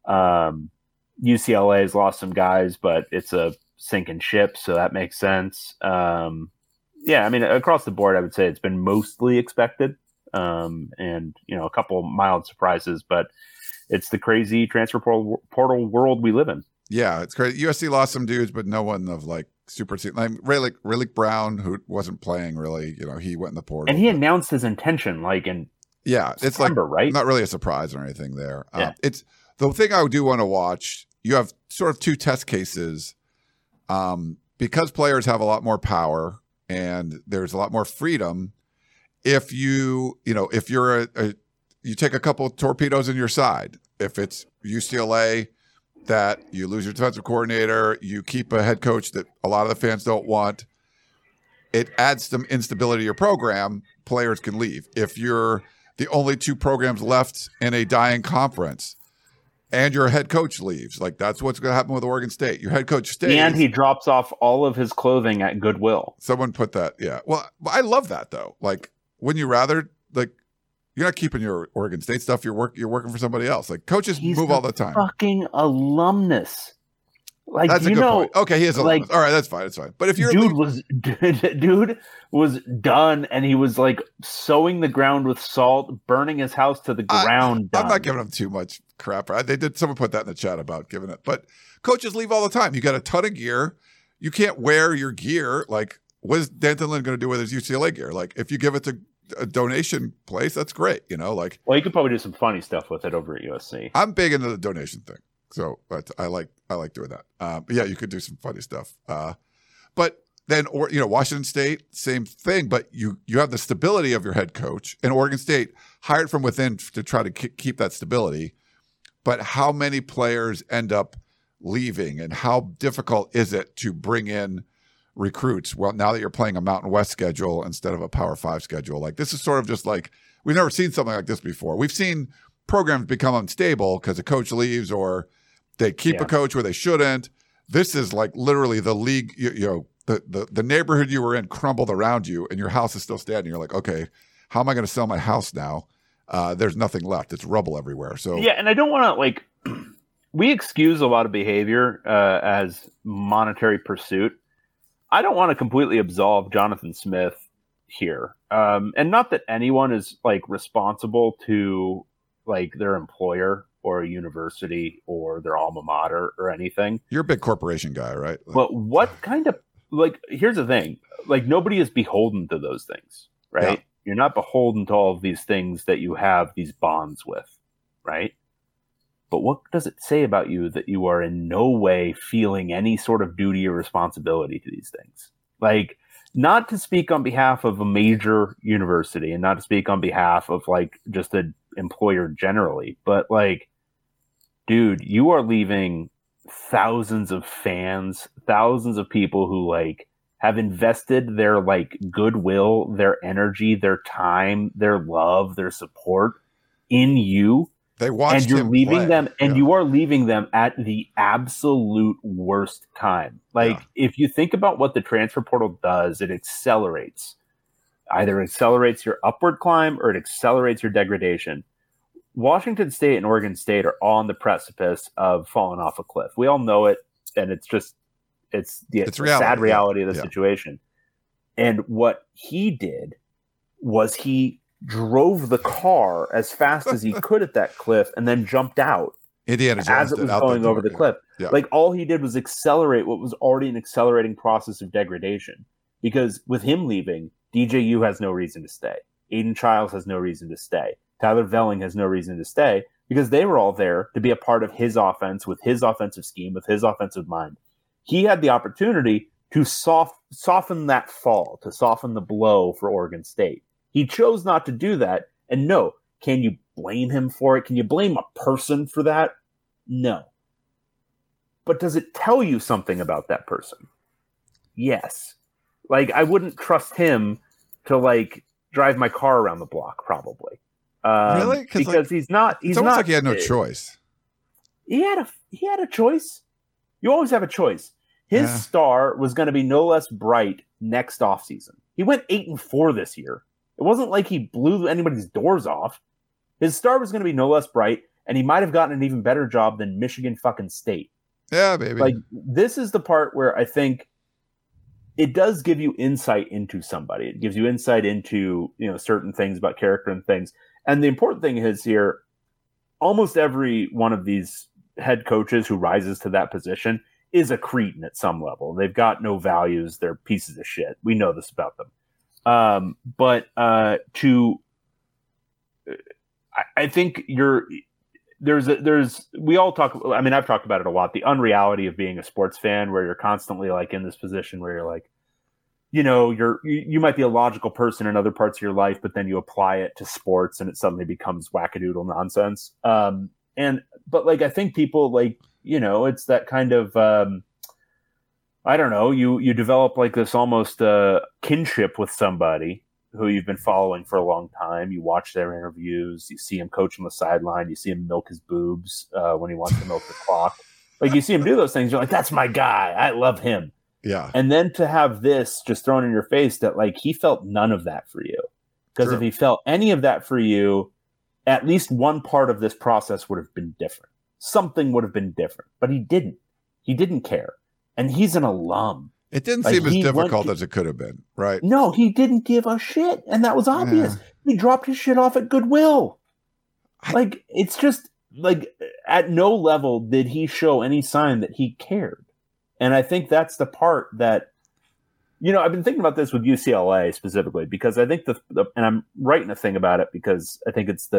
UCLA has lost some guys, but it's a sinking ship, so that makes sense. Across the board, I would say it's been mostly expected, and a couple mild surprises, but it's the crazy transfer portal world we live in. Yeah, it's crazy. USC lost some dudes, but no one of super team. Rayleigh Brown, who wasn't playing really, he went in the portal. And he announced his intention in it's September, right? Not really a surprise or anything there. Yeah. It's the thing I do want to watch. You have sort of two test cases because players have a lot more power and there's a lot more freedom. If you take a couple of torpedoes in your side, if it's UCLA that you lose your defensive coordinator, you keep a head coach that a lot of the fans don't want, it adds some instability to your program. Players can leave. If you're the only two programs left in a dying conference and your head coach leaves, that's what's going to happen with Oregon State. Your head coach stays. And he drops off all of his clothing at Goodwill. Someone put that. Yeah. Well, I love that though. Wouldn't you rather, you're not keeping your Oregon State stuff. You're working for somebody else. Coaches move all the time. Fucking alumnus. That's a good point. Okay, he is alumnus. All right, that's fine. That's fine. But if dude was done, and he was sowing the ground with salt, burning his house to the ground. I'm not giving him too much crap. Someone put that in the chat about giving it. But coaches leave all the time. You got a ton of gear. You can't wear your gear. What is D'Anton Lynn going to do with his UCLA gear? If you give it to a donation place, that's great. Well, you could probably do some funny stuff with it over at USC. I'm big into the donation thing, so I like doing that. But yeah, you could do some funny stuff. But then, Washington State, same thing. But you have the stability of your head coach, and Oregon State hired from within to try to keep that stability. But how many players end up leaving, and how difficult is it to bring in recruits? Well, now that you're playing a Mountain West schedule instead of a Power 5 schedule, this is sort of just we've never seen something like this before. We've seen programs become unstable because a coach leaves or they keep a coach where they shouldn't. This is literally the league, the neighborhood you were in crumbled around you and your house is still standing. You're okay, how am I going to sell my house now? There's nothing left. It's rubble everywhere. So yeah, and I don't want to we excuse a lot of behavior as monetary pursuit. I don't want to completely absolve Jonathan Smith here. And not that anyone is responsible to their employer or a university or their alma mater or anything. You're a big corporation guy, right? But what kind of here's the thing, nobody is beholden to those things, right? Yeah. You're not beholden to all of these things that you have these bonds with, right? But what does it say about you that you are in no way feeling any sort of duty or responsibility to these things? Not to speak on behalf of a major university and not to speak on behalf of just an employer generally, but dude, you are leaving thousands of fans, thousands of people who have invested their goodwill, their energy, their time, their love, their support in you. They watched and you're him leaving play. them, and you are leaving them at the absolute worst time. If you think about what the transfer portal does, it accelerates. Either accelerates your upward climb or it accelerates your degradation. Washington State and Oregon State are all on the precipice of falling off a cliff. We all know it, and it's the sad reality of the situation. And what he did was he drove the car as fast as he could at that cliff and then jumped out. Indiana Jones as it was going over the cliff. Yeah. Like, all he did was accelerate what was already an accelerating process of degradation. Because with him leaving, DJU has no reason to stay. Aiden Childs has no reason to stay. Tyler Velling has no reason to stay, because they were all there to be a part of his offense, with his offensive scheme, with his offensive mind. He had the opportunity to soften that fall, to soften the blow for Oregon State. He chose not to do that. And no, can you blame him for it? Can you blame a person for that? No. But does it tell you something about that person? Yes. Like, I wouldn't trust him to, like, drive my car around the block, probably. Really? Because like, he's not. It's almost like he had no choice. He had a choice. You always have a choice. His star was going to be no less bright next offseason. He went 8-4 this year. It wasn't like he blew anybody's doors off. His star was going to be no less bright, and he might have gotten an even better job than Michigan fucking State. Yeah, baby. Like, this is the part where I think it does give you insight into somebody. It gives you insight into, you know, certain things about character and things. And the important thing is here, almost every one of these head coaches who rises to that position is a cretin at some level. They've got no values. They're pieces of shit. We know this about them. I think we all talk, I mean, I've talked about it a lot, the unreality of being a sports fan, where you're constantly like in this position where you're like, you know, you might be a logical person in other parts of your life, but then you apply it to sports and it suddenly becomes wackadoodle nonsense. But like, I think people, like, you know, it's that kind of, I don't know, you develop like this almost kinship with somebody who you've been following for a long time. You watch their interviews, you see him coach on the sideline, you see him milk his boobs when he wants to milk the clock. Like, you see him do those things, you're like, that's my guy, I love him. Yeah. And then to have this just thrown in your face that, like, he felt none of that for you. Because if he felt any of that for you, at least one part of this process would have been different. Something would have been different. But he didn't. He didn't care. And he's an alum. It didn't seem as difficult as it could have been, right? No, he didn't give a shit. And that was obvious. Yeah. He dropped his shit off at Goodwill. Like, it's just, like, at no level did he show any sign that he cared. And I think that's the part that, you know, I've been thinking about this with UCLA specifically, because I think and I'm writing a thing about it because I think it's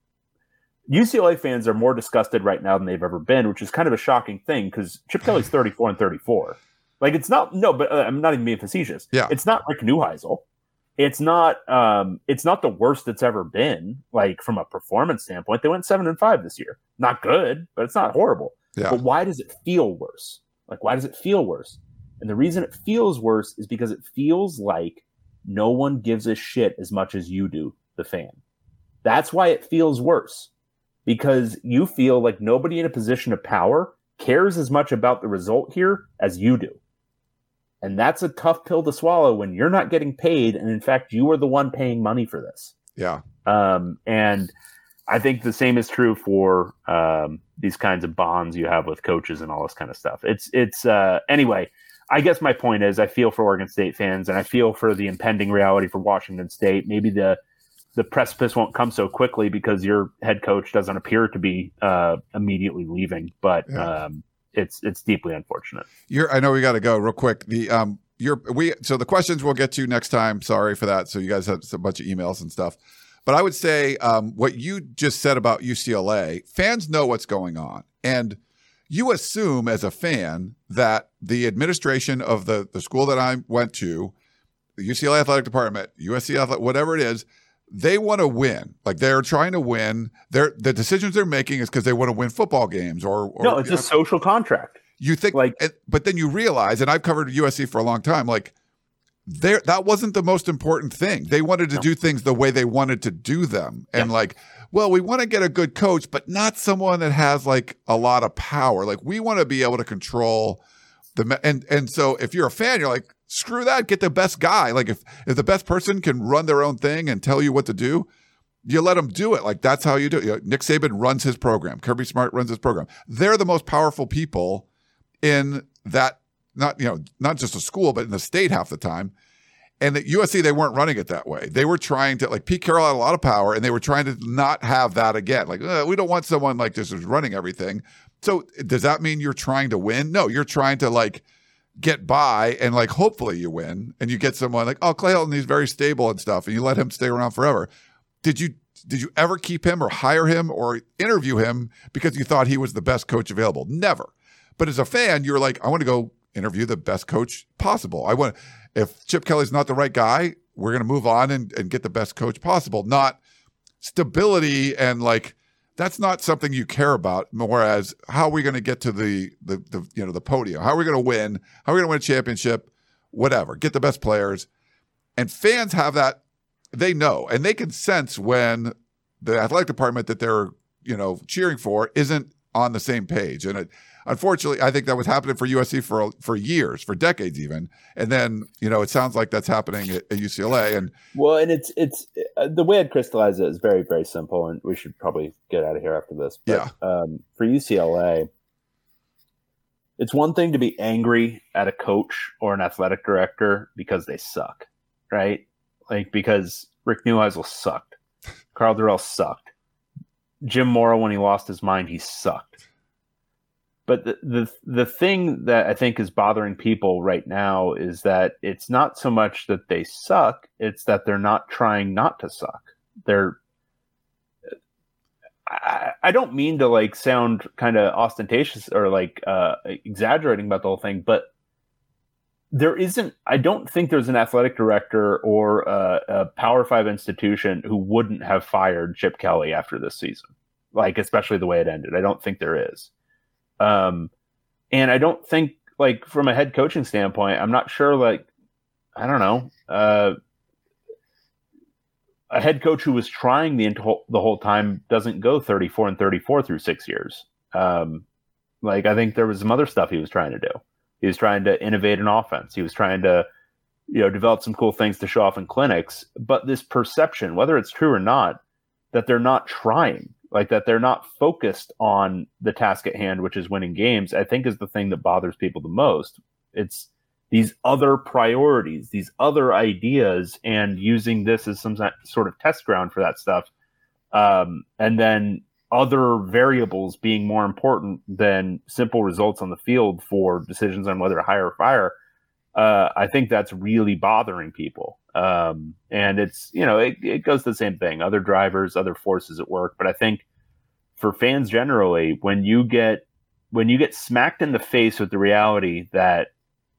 UCLA fans are more disgusted right now than they've ever been, which is kind of a shocking thing because Chip Kelly's 34-34. Like, it's not, but I'm not even being facetious. Yeah. It's not Rick Neuheisel. It's not the worst it's ever been. Like, from a performance standpoint, they went 7-5 this year. Not good, but it's not horrible. Yeah. But why does it feel worse? Like, why does it feel worse? And the reason it feels worse is because it feels like no one gives a shit as much as you do, the fan. That's why it feels worse. Because you feel like nobody in a position of power cares as much about the result here as you do. And that's a tough pill to swallow when you're not getting paid. And in fact, you are the one paying money for this. Yeah. And I think the same is true for these kinds of bonds you have with coaches and all this kind of stuff. Anyway, I guess my point is I feel for Oregon State fans and I feel for the impending reality for Washington State. Maybe the precipice won't come so quickly because your head coach doesn't appear to be immediately leaving, but it's deeply unfortunate. I know we got to go real quick. So the questions we'll get to next time. Sorry for that. So you guys have a bunch of emails and stuff. But I would say what you just said about UCLA, fans know what's going on. And you assume as a fan that the administration of the school that I went to, the UCLA Athletic Department, USC Athletic, whatever it is, they want to win. Like, they're trying to win. The decisions they're making is because they want to win football games. Or no, it's a social contract. You think, but then you realize, and I've covered USC for a long time, like, that wasn't the most important thing. They wanted to do things the way they wanted to do them. And we want to get a good coach, but not someone that has like a lot of power. Like, we want to be able to control and so if you're a fan, you're like, screw that, get the best guy. Like, if the best person can run their own thing and tell you what to do, you let them do it. Like, that's how you do it. You know, Nick Saban runs his program. Kirby Smart runs his program. They're the most powerful people in that, not just a school, but in the state half the time. And at USC, they weren't running it that way. They were trying to, like, Pete Carroll had a lot of power, and they were trying to not have that again. Like, we don't want someone like this who's running everything. So does that mean you're trying to win? No, you're trying to, like, get by and, like, hopefully you win. And you get someone like, oh, Clay Helton, he's very stable and stuff, and you let him stay around forever. Did you ever keep him or hire him or interview him because you thought he was the best coach available? Never. But as a fan, you're like, I want to go interview the best coach possible. If Chip Kelly's not the right guy, we're going to move on and get the best coach possible. Not stability and, like, that's not something you care about. Whereas, how are we going to get to the podium? How are we going to win? How are we going to win a championship? Whatever. Get the best players. And fans have that. They know, and they can sense when the athletic department that they're, cheering for isn't on the same page. And unfortunately, I think that was happening for USC for years, for decades even. And then, it sounds like that's happening at UCLA. And it's the way I'd crystallize it is very, very simple, and we should probably get out of here after this. But, for UCLA, it's one thing to be angry at a coach or an athletic director because they suck, right? Like, because Rick Neuheisel sucked. Karl Dorrell sucked. Jim Mora, when he lost his mind, he sucked. But the thing that I think is bothering people right now is that it's not so much that they suck, it's that they're not trying not to suck. I don't mean to, like, sound kind of ostentatious or, like, exaggerating about the whole thing, but I don't think there's an athletic director or a Power 5 institution who wouldn't have fired Chip Kelly after this season, like, especially the way it ended. I don't think there is. And I don't think, like, from a head coaching standpoint, I'm not sure, like, I don't know, a head coach who was trying the whole time doesn't go 34-34 through 6 years. Like, I think there was some other stuff he was trying to do. He was trying to innovate an offense. He was trying to, develop some cool things to show off in clinics. But this perception, whether it's true or not, that they're not trying, like, that they're not focused on the task at hand, which is winning games, I think is the thing that bothers people the most. It's these other priorities, these other ideas, and using this as some sort of test ground for that stuff. And then other variables being more important than simple results on the field for decisions on whether to hire or fire. I think that's really bothering people. And it's, it goes to the same thing, other drivers, other forces at work. But I think for fans generally, when you get smacked in the face with the reality that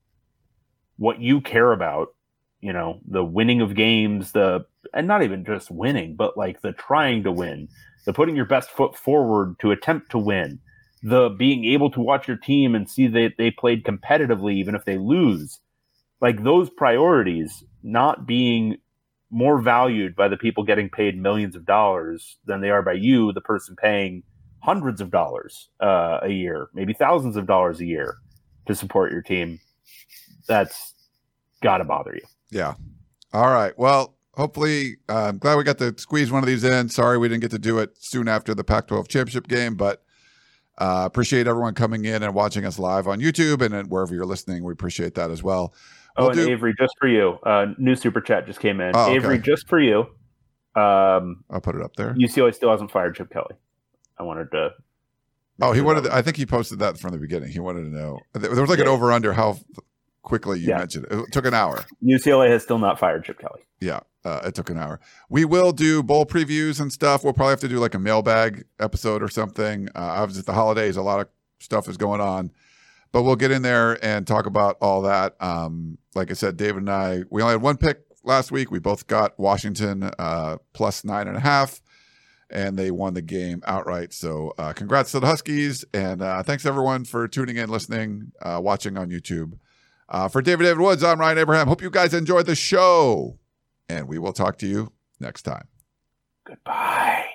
what you care about, the winning of games, and not even just winning, but, like, the trying to win, the putting your best foot forward to attempt to win, the being able to watch your team and see that they played competitively even if they lose, like, those priorities not being more valued by the people getting paid millions of dollars than they are by you, the person paying hundreds of dollars a year, maybe thousands of dollars a year to support your team, that's got to bother you. Yeah. All right. Well, hopefully, I'm glad we got to squeeze one of these in. Sorry we didn't get to do it soon after the Pac-12 championship game, but appreciate everyone coming in and watching us live on YouTube and wherever you're listening. We appreciate that as well. Avery, just for you, new super chat just came in. Oh, Avery, okay. Just for you. I'll put it up there. UCLA still hasn't fired Chip Kelly. I wanted to. Oh, he wanted. I think he posted that from the beginning. He wanted to know. There was like an over/under how quickly you mentioned it. It took an hour. UCLA has still not fired Chip Kelly. Yeah, it took an hour. We will do bowl previews and stuff. We'll probably have to do like a mailbag episode or something. Obviously, the holidays, a lot of stuff is going on. But we'll get in there and talk about all that. Like I said, David and I, we only had one pick last week. We both got Washington plus 9.5, and they won the game outright. So congrats to the Huskies, and thanks everyone for tuning in, listening, watching on YouTube. For David Woods, I'm Ryan Abraham. Hope you guys enjoyed the show, and we will talk to you next time. Goodbye.